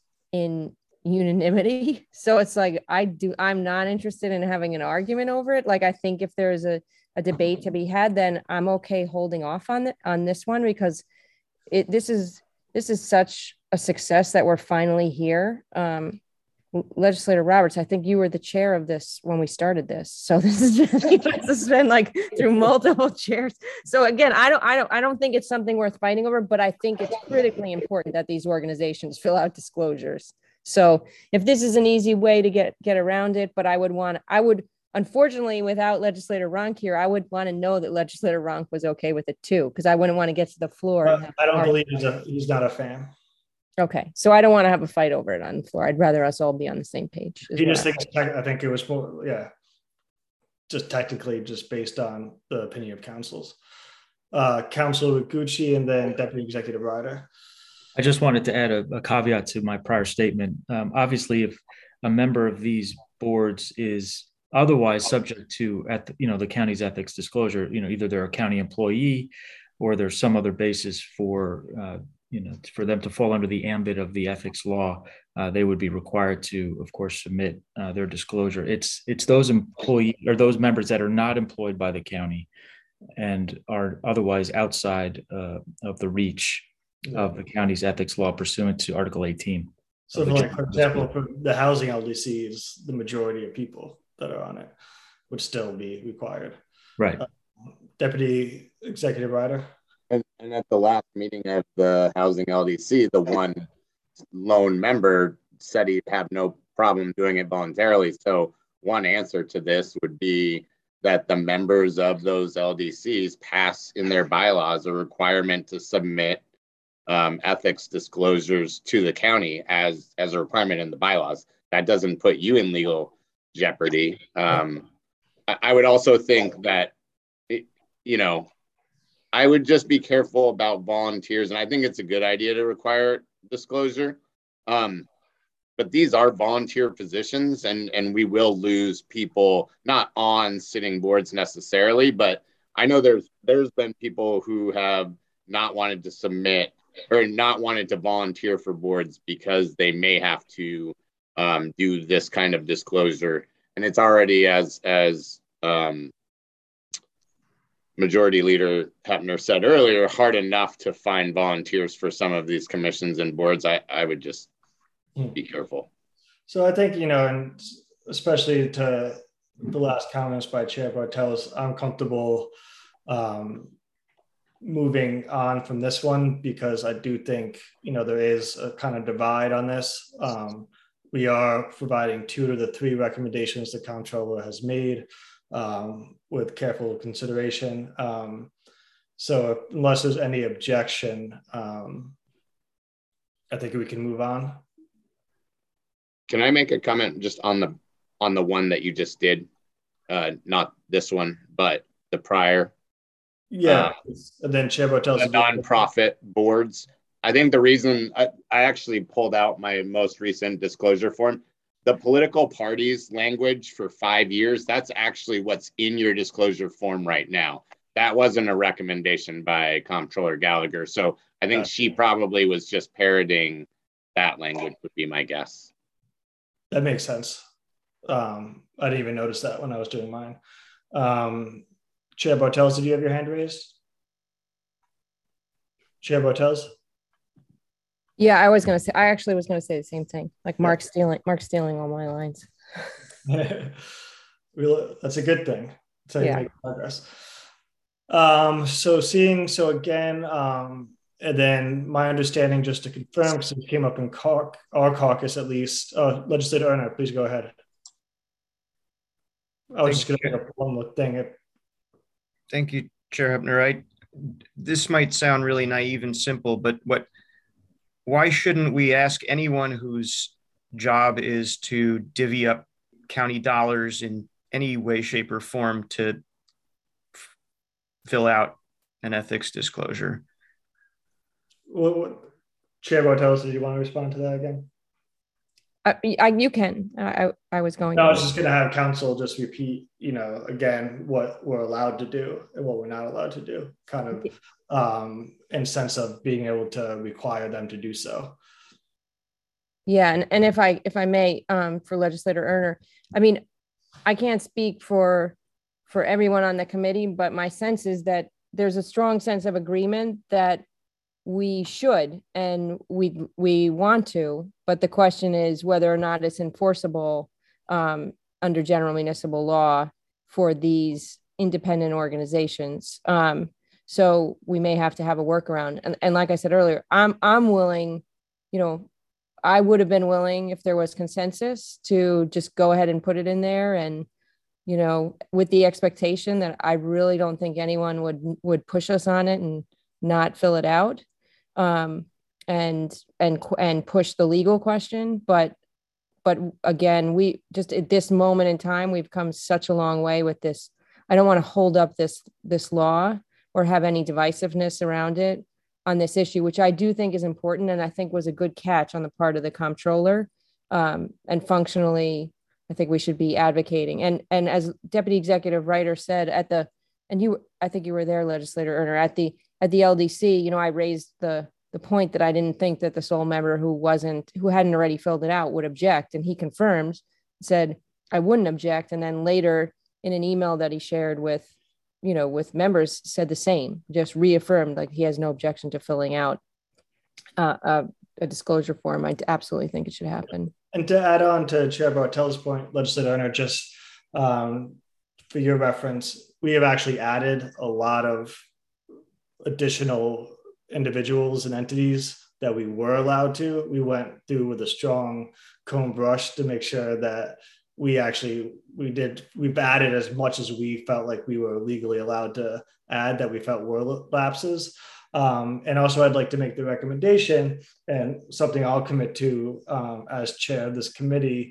in unanimity. So it's like, I do, I'm not interested in having an argument over it. Like, I think if there's a, a debate to be had, then I'm okay holding off on the, on this one, because it, this is, this is such a success that we're finally here. Um, Legislator Roberts, I think you were the chair of this when we started this. So this is just, this has been like through multiple chairs. So again, I don't, I don't, I don't think it's something worth fighting over, but I think it's critically important that these organizations fill out disclosures. So if this is an easy way to get, get around it, but I would want, I would, unfortunately, without Legislator Ronk here, I would want to know that Legislator Ronk was okay with it too, because I wouldn't want to get to the floor. Uh, I don't believe he's a, he's not a fan. Okay, so I don't want to have a fight over it on the floor. I'd rather us all be on the same page. He just thinks, I think it was more, yeah, just technically just based on the opinion of councils. Uh, Councilor Gucci and then Deputy Executive Rider. I just wanted to add a, a caveat to my prior statement. Um, obviously, if a member of these boards is otherwise subject to, at the, you know, the county's ethics disclosure, you know, either they're a county employee or there's some other basis for, uh, you know, for them to fall under the ambit of the ethics law, uh, they would be required to, of course, submit uh, their disclosure. It's it's those employees or those members that are not employed by the county and are otherwise outside uh, of the reach of the county's ethics law pursuant to Article eighteen. So, for, like, for example, for the housing L D C is the majority of people that are on it would still be required. Right. Uh, Deputy Executive Rider. And, and at the last meeting of the Housing L D C, the one lone member said he'd have no problem doing it voluntarily. So one answer to this would be that the members of those L D Cs pass in their bylaws a requirement to submit um, ethics disclosures to the county as, as a requirement in the bylaws. That doesn't put you in legal jeopardy. Um, I would also think that, it, you know, I would just be careful about volunteers. And I think it's a good idea to require disclosure. Um, but these are volunteer positions, and, and we will lose people not on sitting boards necessarily, but I know there's there's been people who have not wanted to submit or not wanted to volunteer for boards because they may have to um, do this kind of disclosure. And it's already, as as um, Majority Leader Hepner said earlier, hard enough to find volunteers for some of these commissions and boards. I, I would just be careful. So I think, you know, and especially to the last comments by Chair Bartels, I'm comfortable um, moving on from this one, because I do think, you know, there is a kind of divide on this. Um, we are providing two of the three recommendations the comptroller has made um, with careful consideration. Um, so unless there's any objection, um, I think we can move on. Can I make a comment just on the on the one that you just did? Uh, not this one, but the prior. Yeah, uh, and then Chair Bartels. The nonprofit boards. I think the reason I, I actually pulled out my most recent disclosure form, the political parties language for five years, that's actually what's in your disclosure form right now. That wasn't a recommendation by Comptroller Gallagher. So I think Gotcha. she probably was just parroting that language, would be my guess. That makes sense. Um, I didn't even notice that when I was doing mine. Um, Chair Bartels, did you have your hand raised? Chair Bartels? Yeah, I was gonna say. I actually was gonna say the same thing. Like Mark stealing, Mark stealing all my lines. Really, that's a good thing. That's how you Yeah. make progress. Um, so seeing, so again, um, and then my understanding, just to confirm, because it came up in cau- our caucus at least. Uh, Legislator Erner, please go ahead. I was just going to make up one more thing. Thank you, Chair Hepner. I, this might sound really naive and simple, but what? Why shouldn't we ask anyone whose job is to divvy up county dollars in any way, shape, or form to f- fill out an ethics disclosure? What, what, Chair Bartels, did you want to respond to that again? I, I, you can. I, I was going. No, I to. was just going to have council just repeat, you know, again, what we're allowed to do and what we're not allowed to do, kind of um, in sense of being able to require them to do so. Yeah, and, and if I if I may, um, for Legislator Erner, I mean, I can't speak for for everyone on the committee, but my sense is that there's a strong sense of agreement that we should and we we want to, but the question is whether or not it's enforceable um, under general municipal law for these independent organizations. Um, so we may have to have a workaround. And, and like I said earlier, I'm I'm willing, you know, I would have been willing if there was consensus to just go ahead and put it in there, and you know, with the expectation that I really don't think anyone would would push us on it and not fill it out. Um, and and and push the legal question, but but again, we just at this moment in time, we've come such a long way with this. I don't want to hold up this this law or have any divisiveness around it on this issue, which I do think is important, and I think was a good catch on the part of the comptroller. Um, and functionally, I think we should be advocating. And and as Deputy Executive Writer said at the, and you, I think you were there, Legislator Erner, at the at the L D C, you know, I raised the the point that I didn't think that the sole member who wasn't, who hadn't already filled it out would object. And he confirmed, said, I wouldn't object. And then later in an email that he shared with, you know, with members said the same, just reaffirmed like he has no objection to filling out uh, a, a disclosure form. I absolutely think it should happen. And to add on to Chair Bartel's point, Legislator Erner, just um, for your reference, we have actually added a lot of additional individuals and entities that we were allowed to. We went through with a strong comb brush to make sure that we actually, we did, we've added as much as we felt like we were legally allowed to add that we felt were lapses. Um, and also I'd like to make the recommendation, and something I'll commit to um, as chair of this committee,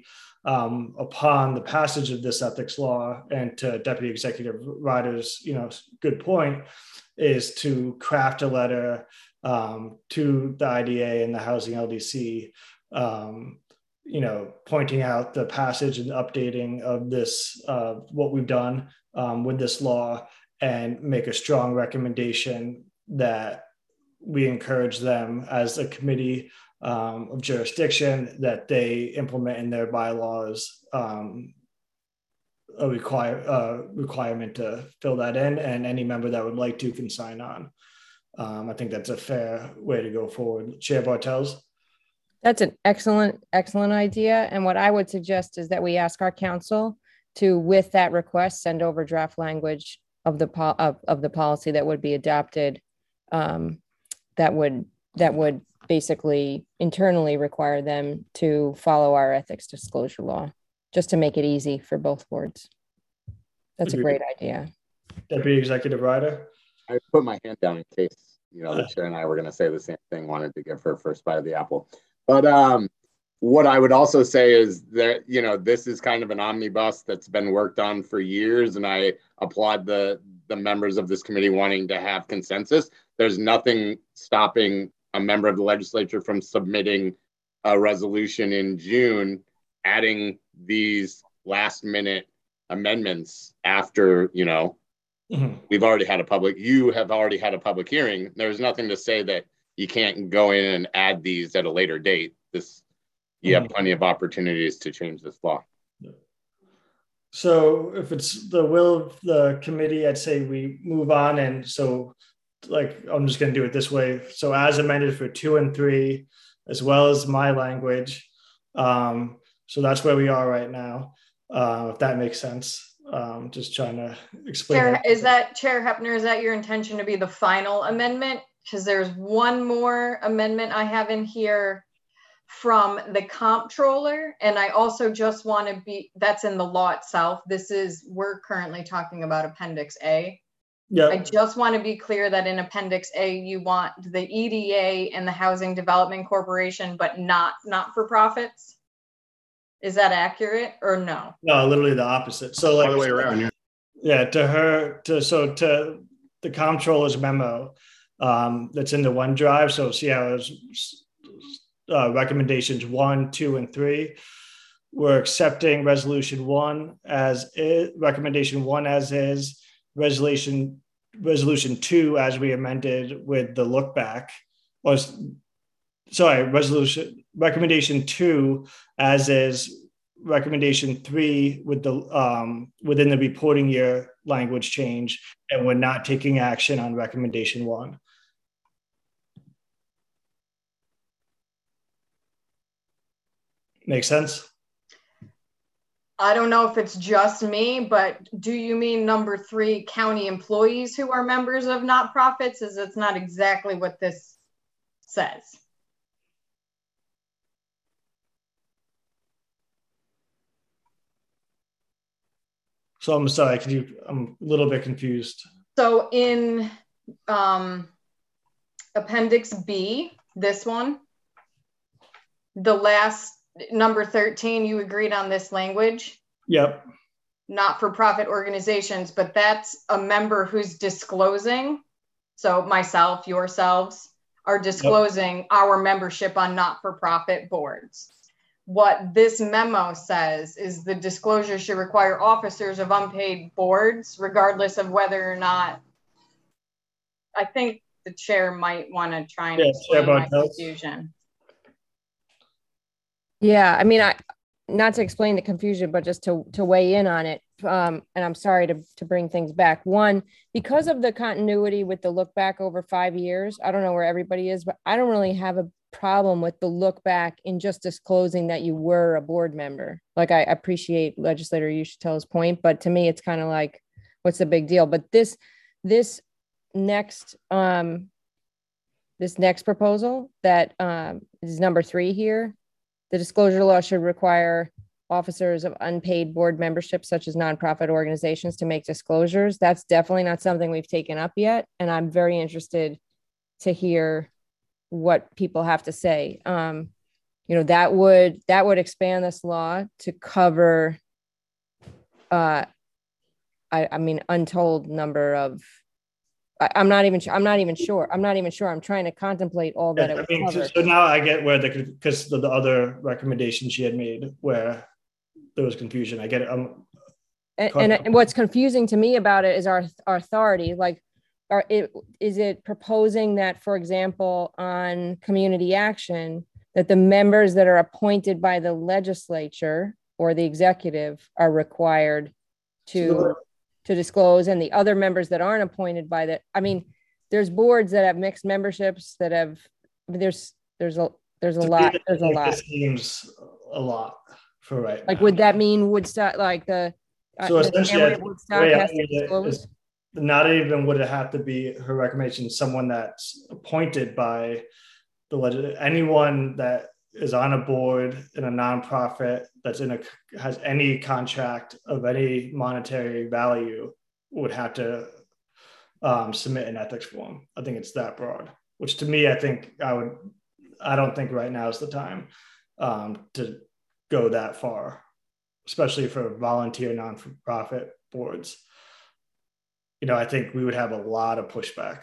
um, upon the passage of this ethics law, and to Deputy Executive Ryder's, you know, good point, is to craft a letter um, to the I D A and the Housing L D C, um, you know, pointing out the passage and updating of this, uh, what we've done um, with this law, and make a strong recommendation that we encourage them as a committee um, of jurisdiction that they implement in their bylaws um, a require uh, requirement to fill that in, and any member that would like to can sign on. Um, I think that's a fair way to go forward. Chair Bartels? That's an excellent, excellent idea. And what I would suggest is that we ask our council to, with that request, send over draft language of the po- of, of the policy that would be adopted. Um, that would that would basically internally require them to follow our ethics disclosure law, just to make it easy for both boards. That's a great idea. Deputy Executive Ryder? I put my hand down in case, you know, the chair and I were going to say the same thing, wanted to give her first bite of the apple. But um, what I would also say is that, you know, this is kind of an omnibus that's been worked on for years, and I applaud the, the members of this committee wanting to have consensus. There's nothing stopping a member of the legislature from submitting a resolution in June, adding these last minute amendments after, you know, mm-hmm. we've already had a public, you have already had a public hearing. There's nothing to say that you can't go in and add these at a later date. This, you mm-hmm. have plenty of opportunities to change this law. So if it's the will of the committee, I'd say we move on. And so, like, I'm just going to do it this way. So as amended for two and three, as well as my language. Um, so that's where we are right now, uh, if that makes sense. Um, just trying to explain. Chair, that. Is that, Chair Hepner, is that your intention to be the final amendment? Because there's one more amendment I have in here from the comptroller, and I also just want to be, that's in the law itself. This is, we're currently talking about Appendix A. Yeah. I just want to be clear that in Appendix A, you want the E D A and the Housing Development Corporation, but not not-for-profits. Is that accurate or no? No, literally the opposite. So like all the way around, yeah. Yeah, to her, to so to the comptroller's memo um, that's in the OneDrive. So see how it was uh, recommendations one, two, and three. We're accepting resolution one as is, recommendation one as is, resolution resolution two as we amended with the look back, or sorry, resolution recommendation two as is, recommendation three with the um, within the reporting year language change, and we're not taking action on recommendation one. Make sense? I don't know if it's just me, but do you mean number three, county employees who are members of not-profits? Is it's not exactly what this says. So I'm sorry, could you, I'm a little bit confused. So in um, Appendix B, this one, the last number thirteen, you agreed on this language? Yep. Not-for-profit organizations, but that's a member who's disclosing. So myself, yourselves are disclosing yep. our membership on not-for-profit boards. What this memo says is the disclosure should require officers of unpaid boards, regardless of whether or not, I think the chair might want to try and yeah, explain my confusion. Yeah, I mean, I not to explain the confusion, but just to to weigh in on it. Um, and I'm sorry to to bring things back. One, because of the continuity with the look back over five years, I don't know where everybody is, but I don't really have a problem with the look back in just disclosing that you were a board member. Like, I appreciate legislator Ushitel's point, but to me, it's kind of like, what's the big deal? But this this next um, this next proposal that um, is number three here. The disclosure law should require officers of unpaid board membership, such as nonprofit organizations, to make disclosures. That's definitely not something we've taken up yet. And I'm very interested to hear what people have to say. Um, you know, that would that would expand this law to cover uh I, I mean untold number of I, I'm not even I'm not even sure. I'm not even sure. I'm trying to contemplate all that Yeah, it would I mean, cover. so, so now I get where the because the, the other recommendation she had made where there was confusion. I get it. Um, and, and, and what's confusing to me about it is our, our authority. Like, are it is it proposing that, for example, on community action, that the members that are appointed by the legislature or the executive are required to So- to disclose, and the other members that aren't appointed by that? I mean, there's boards that have mixed memberships that have. I mean, there's there's a there's a to lot. me, There's a lot. This seems a lot for right Like, now. would that mean Woodstock, like the, uh, So the essentially, family I- of the Woodstock way I has to read it disclose? is not even would it have to be her recommendation, someone that's appointed by the legend, anyone that is on a board in a nonprofit that's in a has any contract of any monetary value would have to um, submit an ethics form. I think it's that broad, which to me, I think I would, I don't think right now is the time um, to go that far, especially for volunteer non-profit boards. You know, I think we would have a lot of pushback.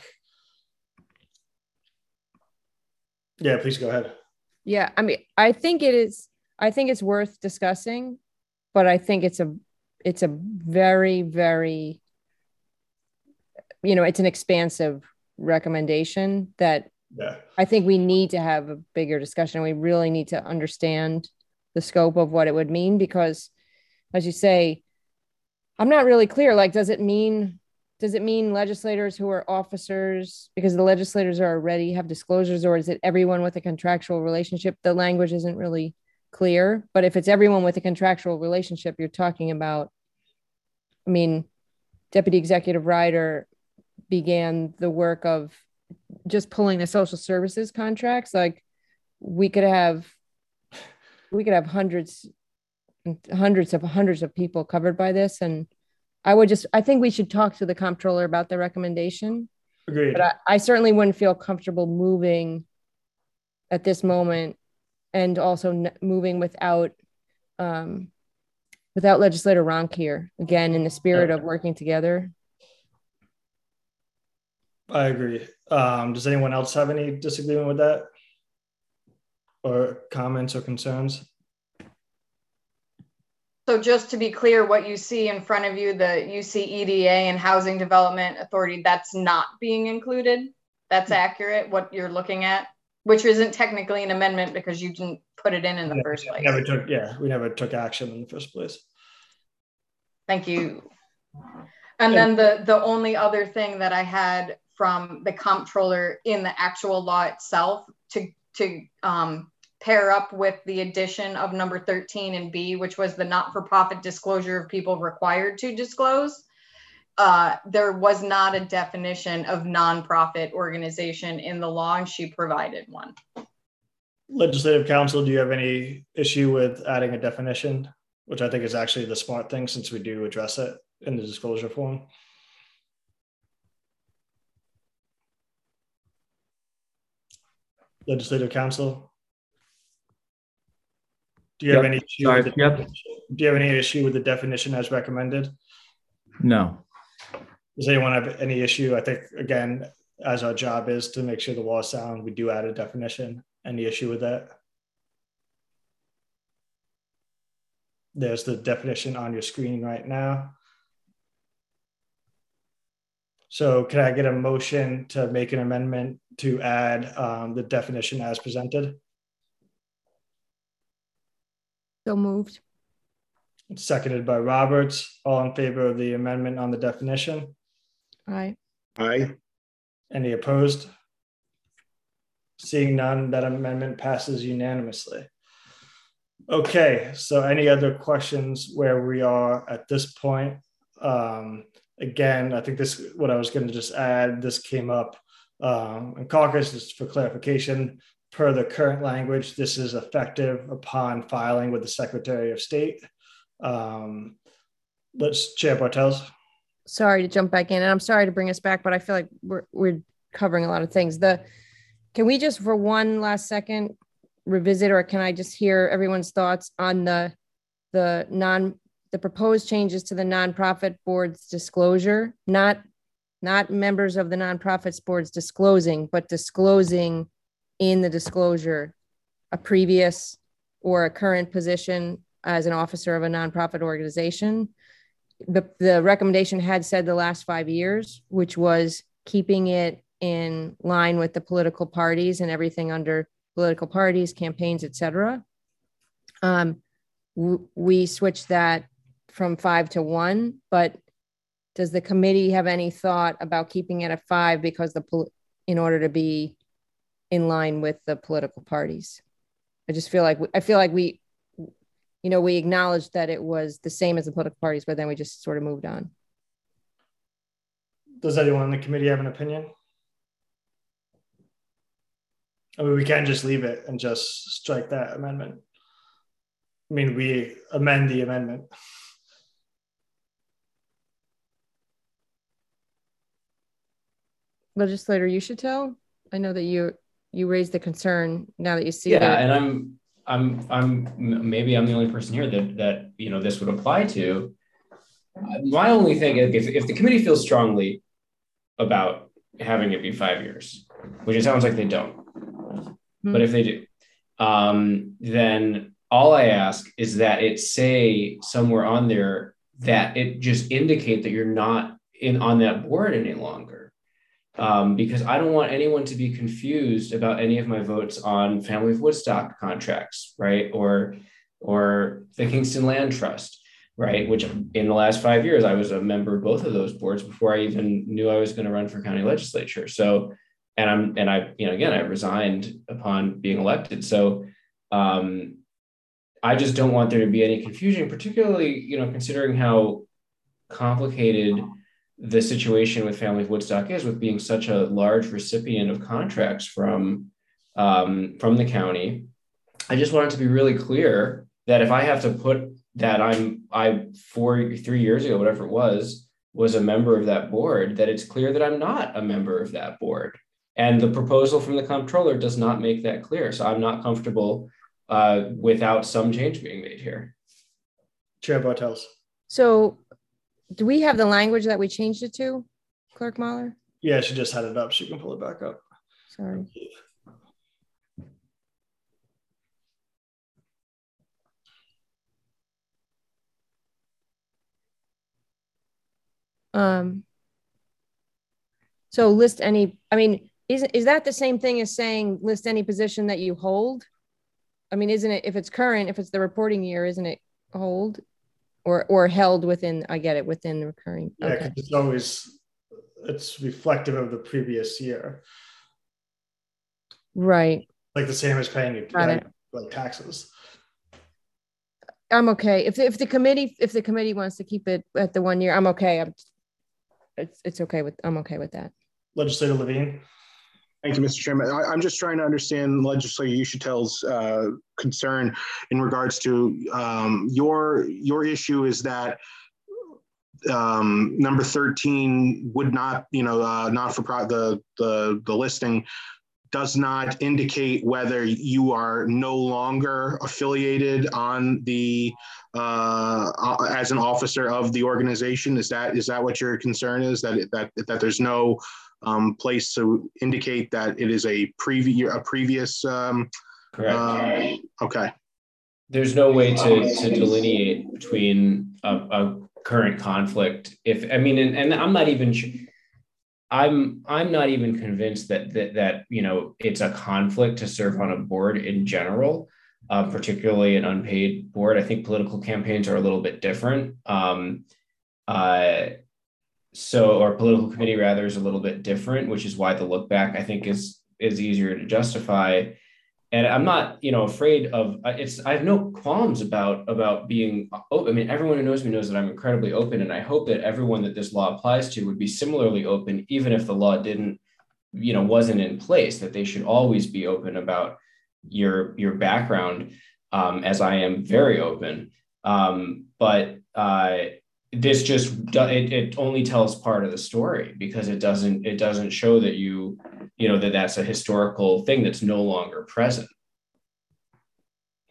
Yeah, please go ahead. Yeah, I mean, I think it is, I think it's worth discussing, but I think it's a, it's a very, very, you know, it's an expansive recommendation that Yeah. I think we need to have a bigger discussion. We really need to understand the scope of what it would mean, because as you say, I'm not really clear. Like, does it mean, does it mean legislators who are officers, because the legislators are already have disclosures, or is it everyone with a contractual relationship? The language isn't really clear, but if it's everyone with a contractual relationship, you're talking about, I mean, Deputy Executive Ryder began the work of just pulling the social services contracts. Like, we could have, we could have hundreds, hundreds of hundreds of people covered by this. And I would just, I think we should talk to the comptroller about the recommendation. Agreed. But I, I certainly wouldn't feel comfortable moving at this moment, and also n- moving without, um, without legislator Ronk here, again, in the spirit of working together. I agree. Um, does anyone else have any disagreement with that? Or comments or concerns? So just to be clear, what you see in front of you, the U C E D A and Housing Development Authority, that's not being included. That's accurate, what you're looking at, which isn't technically an amendment because you didn't put it in in the Yeah, first place. Never took, yeah, we never took action in the first place. Thank you. And then the, the only other thing that I had from the comptroller in the actual law itself to, to um, pair up with the addition of number thirteen and B, which was the not-for-profit disclosure of people required to disclose. Uh, there was not a definition of nonprofit organization in the law, and she provided one. Legislative Council, do you have any issue with adding a definition, which I think is actually the smart thing since we do address it in the disclosure form? Legislative Council? Do you Yep. have any issue Sorry. with the, Yep. do you have any issue with the definition as recommended? No. Does anyone have any issue? I think, again, as our job is to make sure the law is sound, we do add a definition. Any issue with that? There's the definition on your screen right now. So can I get a motion to make an amendment to add um, the definition as presented? So moved. It's seconded by Roberts. All in favor of the amendment on the definition? Aye. Aye. Any opposed? Seeing none, that amendment passes unanimously. Okay, so any other questions where we are at this point? Um, again, I think this, what I was going to just add, this came up um, in caucus, just for clarification. Per the current language, this is effective upon filing with the Secretary of State. Um, let's, Chair Bartels. Sorry to jump back in, and I'm sorry to bring us back, but I feel like we're we're covering a lot of things. The can we just for one last second revisit, or can I just hear everyone's thoughts on the the non the proposed changes to the nonprofit board's disclosure, not not members of the nonprofits boards disclosing, but disclosing in the disclosure a previous or a current position as an officer of a nonprofit organization. The, the recommendation had said the last five years, which was keeping it in line with the political parties and everything under political parties, campaigns, et cetera. Um, w- we switched that from five to one, but does the committee have any thought about keeping it at five because the pol- in order to be in line with the political parties? I just feel like, I feel like we, you know, we acknowledged that it was the same as the political parties, but then we just sort of moved on. Does anyone in the committee have an opinion? I mean, we can't just leave it and just strike that amendment. I mean, we amend the amendment. Legislator Uschitel, I know that you you raised the concern now that you see. Yeah, that. and I'm I'm I'm maybe I'm the only person here that that you know this would apply to. My only thing, if if the committee feels strongly about having it be five years, which it sounds like they don't, mm-hmm. but if they do, um, then all I ask is that it say somewhere on there that it just indicate that you're not in on that board any longer. Um, because I don't want anyone to be confused about any of my votes on Family of Woodstock contracts, right? Or, or the Kingston Land Trust, right? Which in the last five years, I was a member of both of those boards before I even knew I was going to run for county legislature. So, and I'm, and I, you know, again, I resigned upon being elected. So, um, I just don't want there to be any confusion, particularly, you know, considering how complicated the situation with Family of Woodstock is, with being such a large recipient of contracts from um, from the county. I just want it to be really clear that if I have to put that I'm I four three years ago, whatever it was, was a member of that board, that it's clear that I'm not a member of that board. And the proposal from the comptroller does not make that clear. So I'm not comfortable uh, without some change being made here. Chair Bartels. So do we have the language that we changed it to, Clerk Mahler? Yeah, she just had it up. She can pull it back up. Sorry. Um. So list any, I mean, is, is that the same thing as saying list any position that you hold? I mean, isn't it, if it's current, if it's the reporting year, isn't it hold? Or or held within, I get it, within the recurring. Yeah, okay. It's always, it's reflective of the previous year. Right. Like the same as paying like, like taxes. I'm okay. If, if the committee, if the committee wants to keep it at the one year, I'm okay. I'm, it's, it's okay with, I'm okay with that. Legislator Levine. Thank you, Mister Chairman. I, I'm just trying to understand Legislator Uschitel's uh, concern in regards to um, your your issue is that um, number thirteen would not, you know, uh, not for pro- the the the listing does not indicate whether you are no longer affiliated on the uh, as an officer of the organization. Is that is that what your concern is? That that that there's no Um, place to indicate that it is a previous a previous um, correct uh, okay, there's no way to to delineate between a, a current conflict. If I mean, and, and I'm not even I'm I'm not even convinced that that that you know it's a conflict to serve on a board in general, uh, particularly an unpaid board. I think political campaigns are a little bit different. Um, uh, So, or political committee rather is a little bit different, which is why the look back I think is is easier to justify. And I'm not, you know, afraid of it's. I have no qualms about about being. Oh, I mean, everyone who knows me knows that I'm incredibly open, and I hope that everyone that this law applies to would be similarly open, even if the law didn't, you know, wasn't in place. That they should always be open about your your background, um, as I am very open. Um, but. Uh, This just it, it only tells part of the story because it doesn't it doesn't show that you you know that that's a historical thing that's no longer present.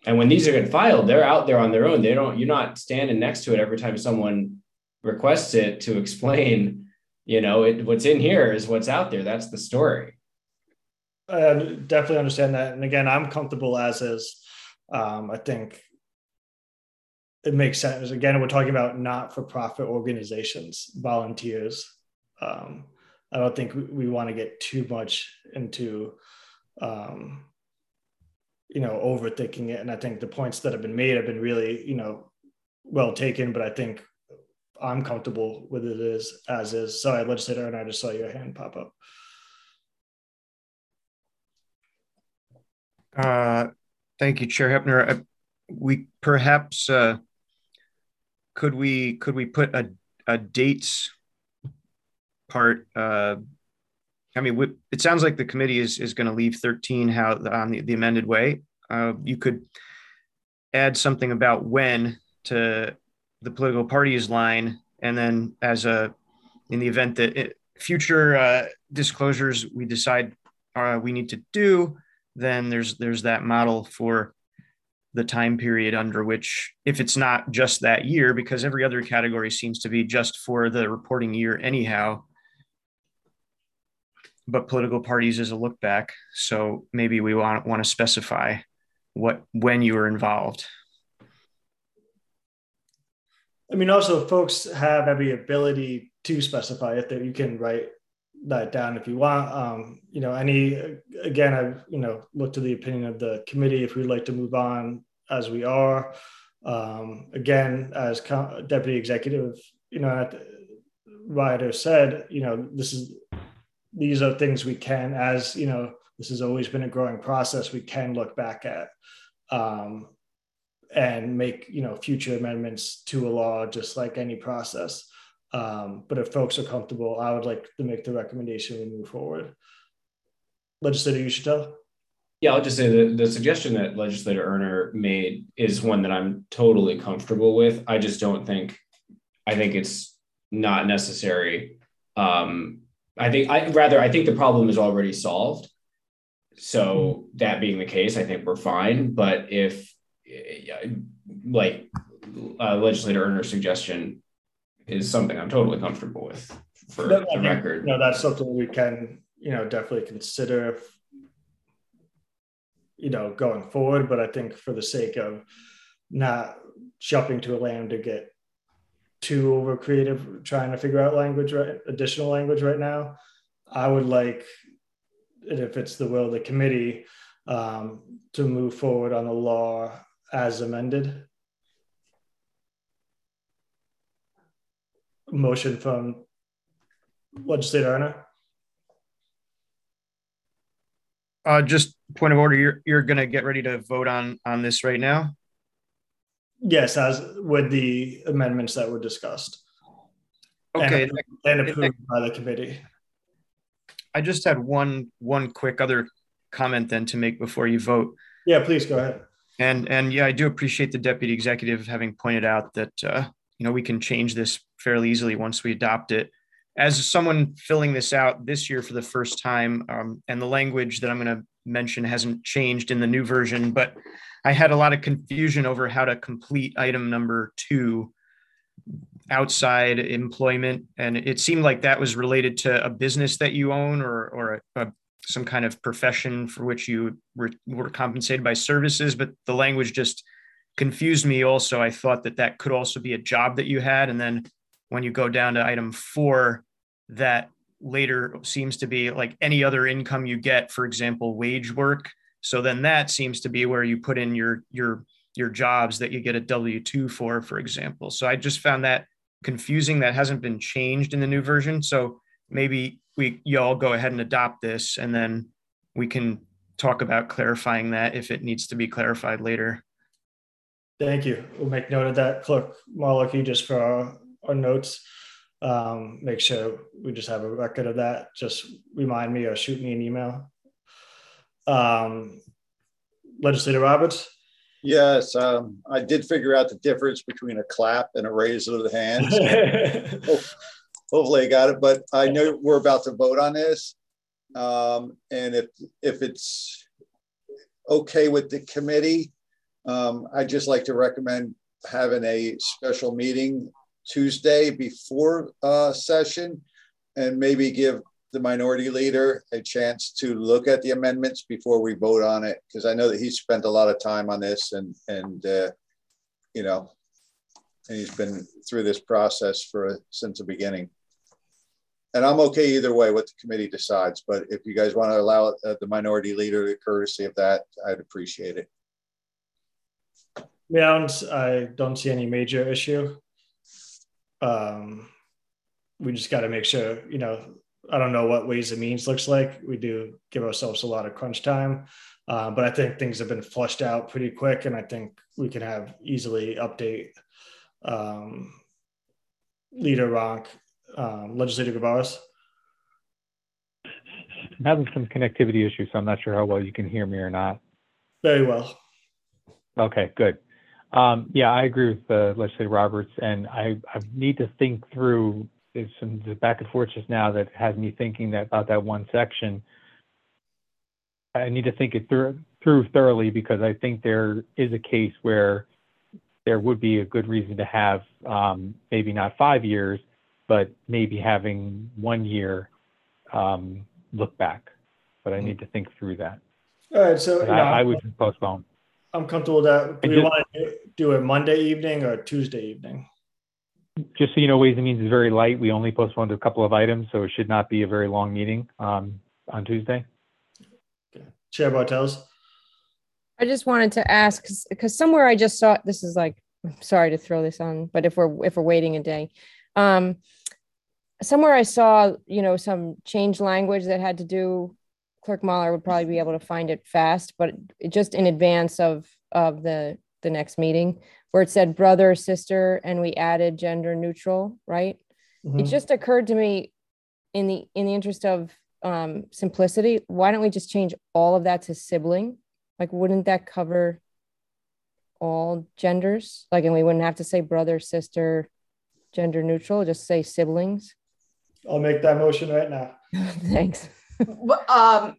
And when these are getting filed, they're out there on their own. They don't, you're not standing next to it every time someone requests it to explain, you know, it, what's in here is what's out there. That's the story. I definitely understand that. And again, I'm comfortable as is. Um, I think it makes sense. Again, we're talking about not-for-profit organizations, volunteers. Um, I don't think we, we want to get too much into, um, you know, overthinking it. And I think the points that have been made have been really, you know, well taken, but I think I'm comfortable with it as, as is. Sorry, legislator, and I just saw your hand pop up. Uh, thank you, Chair Hepner. Uh, we perhaps, uh, could we, could we put a, a dates part, uh, I mean, we, it sounds like the committee is, is going to leave thirteen how on the, the amended way. Uh, you could add something about when to the political parties line, and then as a, in the event that it, future uh, disclosures we decide uh, we need to do, then there's there's that model for the time period under which, if it's not just that year, because every other category seems to be just for the reporting year anyhow, but political parties is a look back. So maybe we want, want to specify what, when you were involved. I mean, also folks have every ability to specify it, that you can write that down if you want. Um, you know, any, again, I've, you know, looked to the opinion of the committee if we'd like to move on as we are. Um, again, as Deputy Executive, you know, Ryder said, you know, this is, these are things we can, as, you know, this has always been a growing process, we can look back at um, and make, you know, future amendments to a law, just like any process. Um, but if folks are comfortable, I would like to make the recommendation we move forward. Legislator Ushita? Yeah, I'll just say that the suggestion that Legislator Erner made is one that I'm totally comfortable with. I just don't think, I think it's not necessary. Um, I think, I rather, I think the problem is already solved. So that being the case, I think we're fine. But if, like, uh, Legislator Erner's suggestion is something I'm totally comfortable with for that, the think, record. You know, that's something we can, you know, definitely consider, if, you know, going forward. But I think for the sake of not jumping to a lamb to get too over creative, trying to figure out language, right, additional language right now, I would like, and if it's the will of the committee, um, to move forward on the law as amended. Motion from Legislator Erner. Uh, just point of order, you're, you're going to get ready to vote on, on this right now? Yes, as with the amendments that were discussed. Okay. And, and approved by the committee. I just had one, one quick other comment then to make before you vote. Yeah, please go ahead. And, and yeah, I do appreciate the deputy executive having pointed out that, uh, you know, we can change this fairly easily once we adopt it. As someone filling this out this year for the first time, um, and the language that I'm going to mention hasn't changed in the new version, but I had a lot of confusion over how to complete item number two, outside employment. And it seemed like that was related to a business that you own, or, or a, a, some kind of profession for which you were, were compensated by services, but the language just confused me also. I thought that that could also be a job that you had. And then when you go down to item four, that later seems to be like any other income you get, for example, wage work. So then that seems to be where you put in your, your, your jobs that you get a W two for, for example. So I just found that confusing. That hasn't been changed in the new version. So maybe we, you all go ahead and adopt this, and then we can talk about clarifying that if it needs to be clarified later. Thank you. We'll make note of that, Clerk Malachy, just for our, our notes. Um, make sure we just have a record of that. Just remind me or shoot me an email. Um, Legislator Roberts. Yes, um, I did figure out the difference between a clap and a raise of the hands. Hopefully I got it, but I know we're about to vote on this. Um, and if, if it's okay with the committee, Um, I'd just like to recommend having a special meeting Tuesday before uh, session, and maybe give the minority leader a chance to look at the amendments before we vote on it, because I know that he's spent a lot of time on this, and and uh, you know, and he's been through this process for since the beginning. And I'm okay either way what the committee decides, but if you guys want to allow uh, the minority leader the courtesy of that, I'd appreciate it. Yeah, I don't, I don't see any major issue. Um, we just got to make sure, you know, I don't know what Ways and Means looks like. We do give ourselves a lot of crunch time, uh, but I think things have been flushed out pretty quick, and I think we can have easily update um, Leader Ronk, um, Legislator Gabaris. I'm having some connectivity issues, so I'm not sure how well you can hear me or not. Very well. Okay, good. Um, yeah, I agree with uh, Legislator Roberts, and I, I need to think through. There's some back and forth just now that has me thinking that about that one section. I need to think it through, through thoroughly, because I think there is a case where there would be a good reason to have um, maybe not five years, but maybe having one year um, look back. But I need to think through that. All right, so you know, I, I would postpone. I'm comfortable with that. Do we just, want to do it Monday evening or Tuesday evening? Just so you know, Ways and Means is very light. We only postponed a couple of items, so it should not be a very long meeting um, on Tuesday. Okay. Chair Bartels. I just wanted to ask, because somewhere I just saw, this is like, I'm sorry to throw this on, but if we're if we're waiting a day, um, somewhere I saw, you know, some change language that had to do. Clerk Mahler would probably be able to find it fast, but it, just in advance of of the the next meeting, where it said brother, sister, and we added gender neutral, right? Mm-hmm. It just occurred to me, in the in the interest of um, simplicity, why don't we just change all of that to sibling? Like, wouldn't that cover all genders? Like, and we wouldn't have to say brother, sister, gender neutral, just say siblings. I'll make that motion right now. Thanks. um,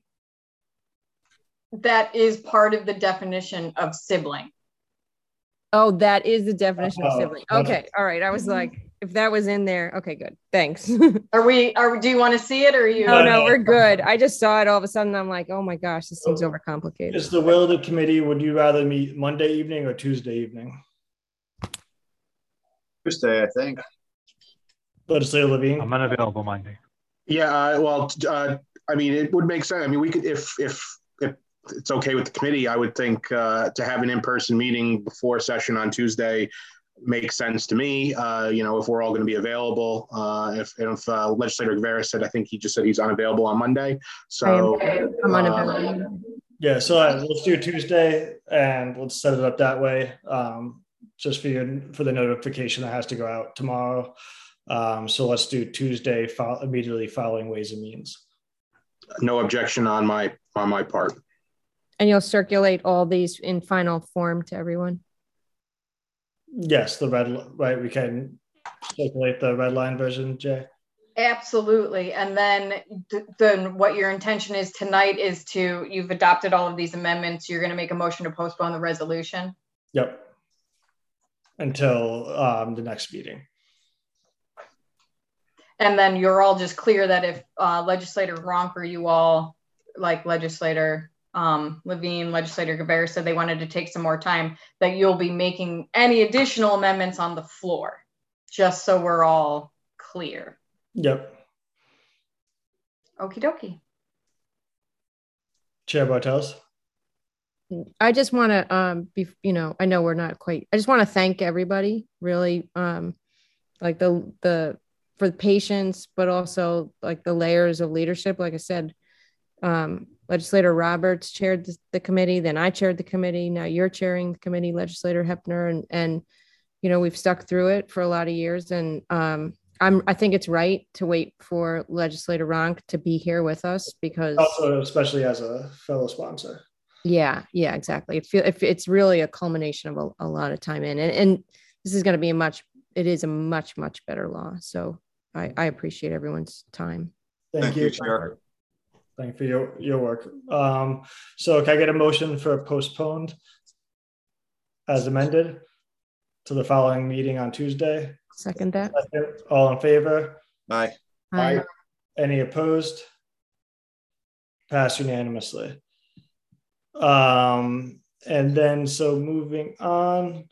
that is part of the definition of sibling. Oh, that is the definition oh, of sibling. Okay, all right. I was like, if that was in there, okay, good. Thanks. Are we? Are do you want to see it, or are you? No, no, we're good. I just saw it all of a sudden. I'm like, oh my gosh, this seems overcomplicated. Is the will of the committee? Would you rather meet Monday evening or Tuesday evening? Tuesday, I think. Legislator Levine. I'm unavailable Monday. Yeah, uh, well, uh, I mean, it would make sense. I mean, we could, if if if it's okay with the committee, I would think uh, to have an in-person meeting before session on Tuesday makes sense to me. Uh, you know, if we're all going to be available. Uh, if if uh, Legislator Gabaris said, I think he just said he's unavailable on Monday. So I'm unavailable. Uh, yeah, so uh, let's do Tuesday, and let's set it up that way. Um, just for your for the notification that has to go out tomorrow. Um, so let's do Tuesday fo- immediately following Ways and Means. No objection on my on my part. And you'll circulate all these in final form to everyone? Yes, the red, right, we can circulate the red line version, Jay? Absolutely. And then th- then what your intention is tonight is to, you've adopted all of these amendments, you're going to make a motion to postpone the resolution? Yep. Until um, the next meeting. And then you're all just clear that if uh, Legislator Ronk or you all, like Legislator um, Levine, Legislator Gabaris said they wanted to take some more time, that you'll be making any additional amendments on the floor, just so we're all clear. Yep. Okie dokie. Chair Bartels. I just want to, um, be, you know, I know we're not quite, I just want to thank everybody, really, um, like the, the, for the patience, but also like the layers of leadership. Like I said, um, Legislator Roberts chaired the, the committee, then I chaired the committee. Now you're chairing the committee, Legislator Hepner, and and you know we've stuck through it for a lot of years. And um, I'm I think it's right to wait for Legislator Ronk to be here with us, because also especially as a fellow sponsor. Yeah, yeah, exactly. It feel if it's really a culmination of a, a lot of time in, and and this is going to be a much. It is a much much better law. So I, I appreciate everyone's time. Thank, Thank you, Chair. Thank you for your, your work. Um, so can I get a motion for postponed? as amended to the following meeting on Tuesday. Second that. All in favor? Aye. Aye. Any opposed? Passed unanimously. Um, and then, so moving on,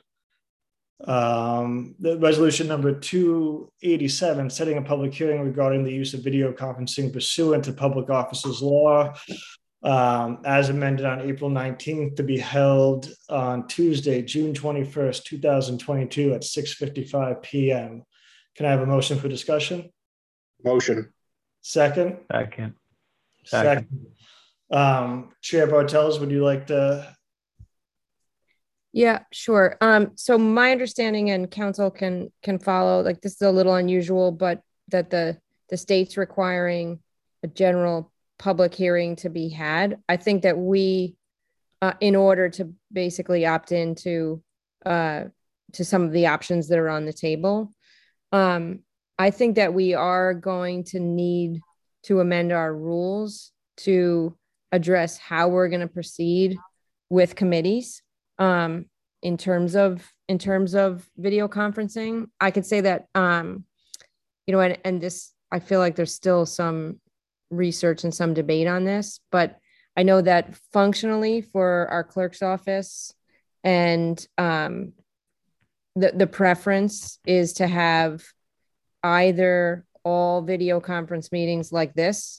um, the resolution number two eighty-seven, setting a public hearing regarding the use of video conferencing pursuant to public officers law, um, as amended on April nineteenth, to be held on Tuesday, June twenty-first, two thousand twenty-two at six fifty-five p m Can I have a motion for discussion? Motion. Second? Second. Second. Um, Chair Bartels, would you like to? Yeah, sure. Um, so my understanding, and council can can follow, like this is a little unusual, but that the the state's requiring a general public hearing to be had. I think that we, uh, in order to basically opt into uh, to some of the options that are on the table, um, I think that we are going to need to amend our rules to address how we're going to proceed with committees. Um, in terms of in terms of video conferencing, I could say that um, you know, and, and this, I feel like there's still some research and some debate on this, but I know that functionally for our clerk's office, and um, the the preference is to have either all video conference meetings like this,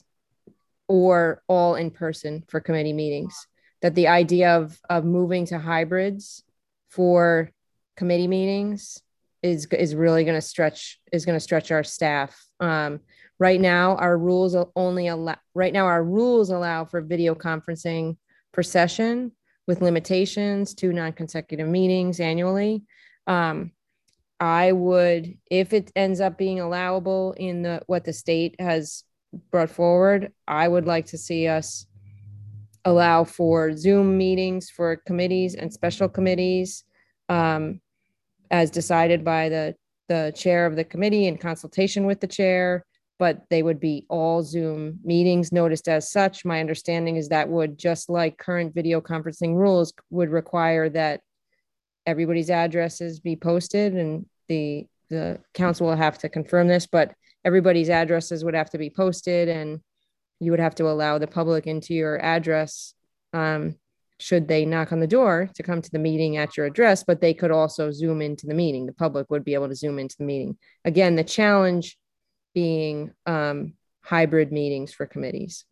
or all in person for committee meetings. That the idea of, of moving to hybrids for committee meetings is, is really going to stretch, is going to stretch our staff. Um, right now, our rules only allow, right now, our rules allow for video conferencing per session with limitations to non-consecutive meetings annually. Um, I would, if it ends up being allowable in the, what the state has brought forward, I would like to see us allow for Zoom meetings for committees and special committees, um, as decided by the, the chair of the committee in consultation with the chair, but they would be all Zoom meetings noticed as such. My understanding is that would, just like current video conferencing rules, would require that everybody's addresses be posted, and the, the council will have to confirm this, but everybody's addresses would have to be posted, and you would have to allow the public into your address, um, should they knock on the door, to come to the meeting at your address, but they could also Zoom into the meeting. The public would be able to Zoom into the meeting. Again, the challenge being um, hybrid meetings for committees.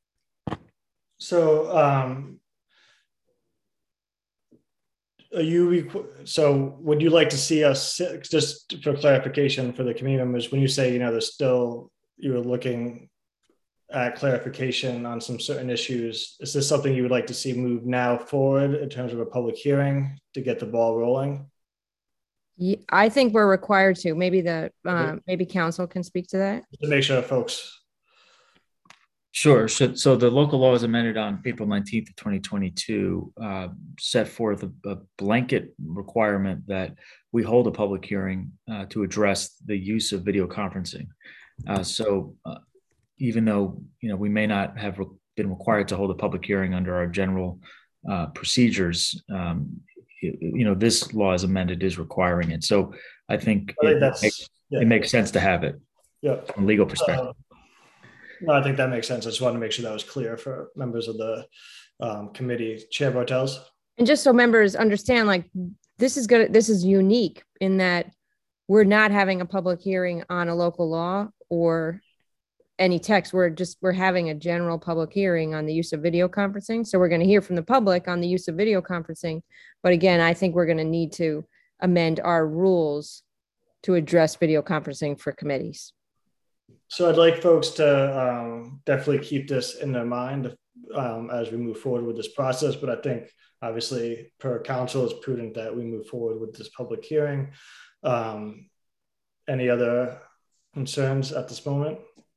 So, um, are you, so would you like to see us, just for clarification for the community members, when you say, you know, there's still, you were looking at clarification on some certain issues, is this something you would like to see move now forward in terms of a public hearing to get the ball rolling? Yeah, I think we're required to. Maybe the uh, maybe council can speak to that. To make sure folks. Sure. So, so the local law was amended on April nineteenth of twenty twenty-two, uh, set forth a, a blanket requirement that we hold a public hearing uh, to address the use of video conferencing. Uh, so uh, even though, you know, we may not have re- been required to hold a public hearing under our general uh, procedures, um, it, you know, this law as amended is requiring it. So I think, I think it, that's, makes, yeah. it makes sense to have it Yeah. from a legal perspective. Uh, No, I think that makes sense. I just wanted to make sure that was clear for members of the um, committee. Chair Bartels. And just so members understand, like, this is good. This is unique in that we're not having a public hearing on a local law or any text. We're just, we're having a general public hearing on the use of video conferencing. So we're going to hear from the public on the use of video conferencing. But again, I think we're going to need to amend our rules to address video conferencing for committees. So I'd like folks to um, definitely keep this in their mind um, as we move forward with this process. But I think obviously per council, it's prudent that we move forward with this public hearing. Um, any other concerns at this moment?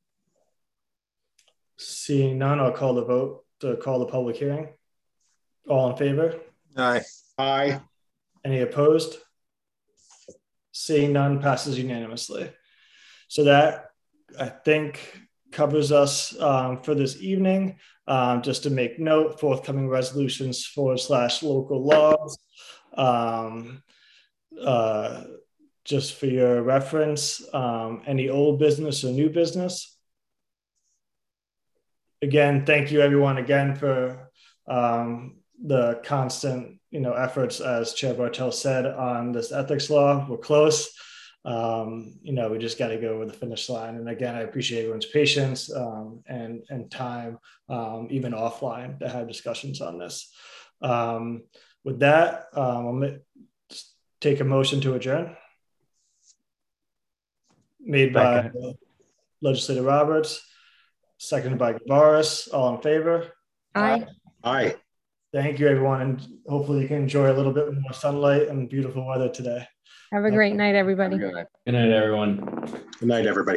Seeing none, I'll call the vote to call the public hearing. All in favor? Aye. Aye. Any opposed? Seeing none, passes unanimously. So that, I think, covers us um, for this evening. Um, just to make note, forthcoming resolutions forward slash local laws. Um, uh, just for your reference, um, any old business or new business? Again, thank you everyone again for um, the constant, you know, efforts, as Chair Bartel said, on this ethics law. We're close. Um, you know, we just got to go over the finish line. And again, I appreciate everyone's patience um, and, and time, um, even offline, to have discussions on this. Um, with that, um, I'm going to take a motion to adjourn. Made by uh, Legislator Roberts, seconded by Gavaris. All in favor? Aye. Aye. Thank you, everyone. And hopefully you can enjoy a little bit more sunlight and beautiful weather today. Have a great night, everybody. Good night, everyone. Good night, everybody.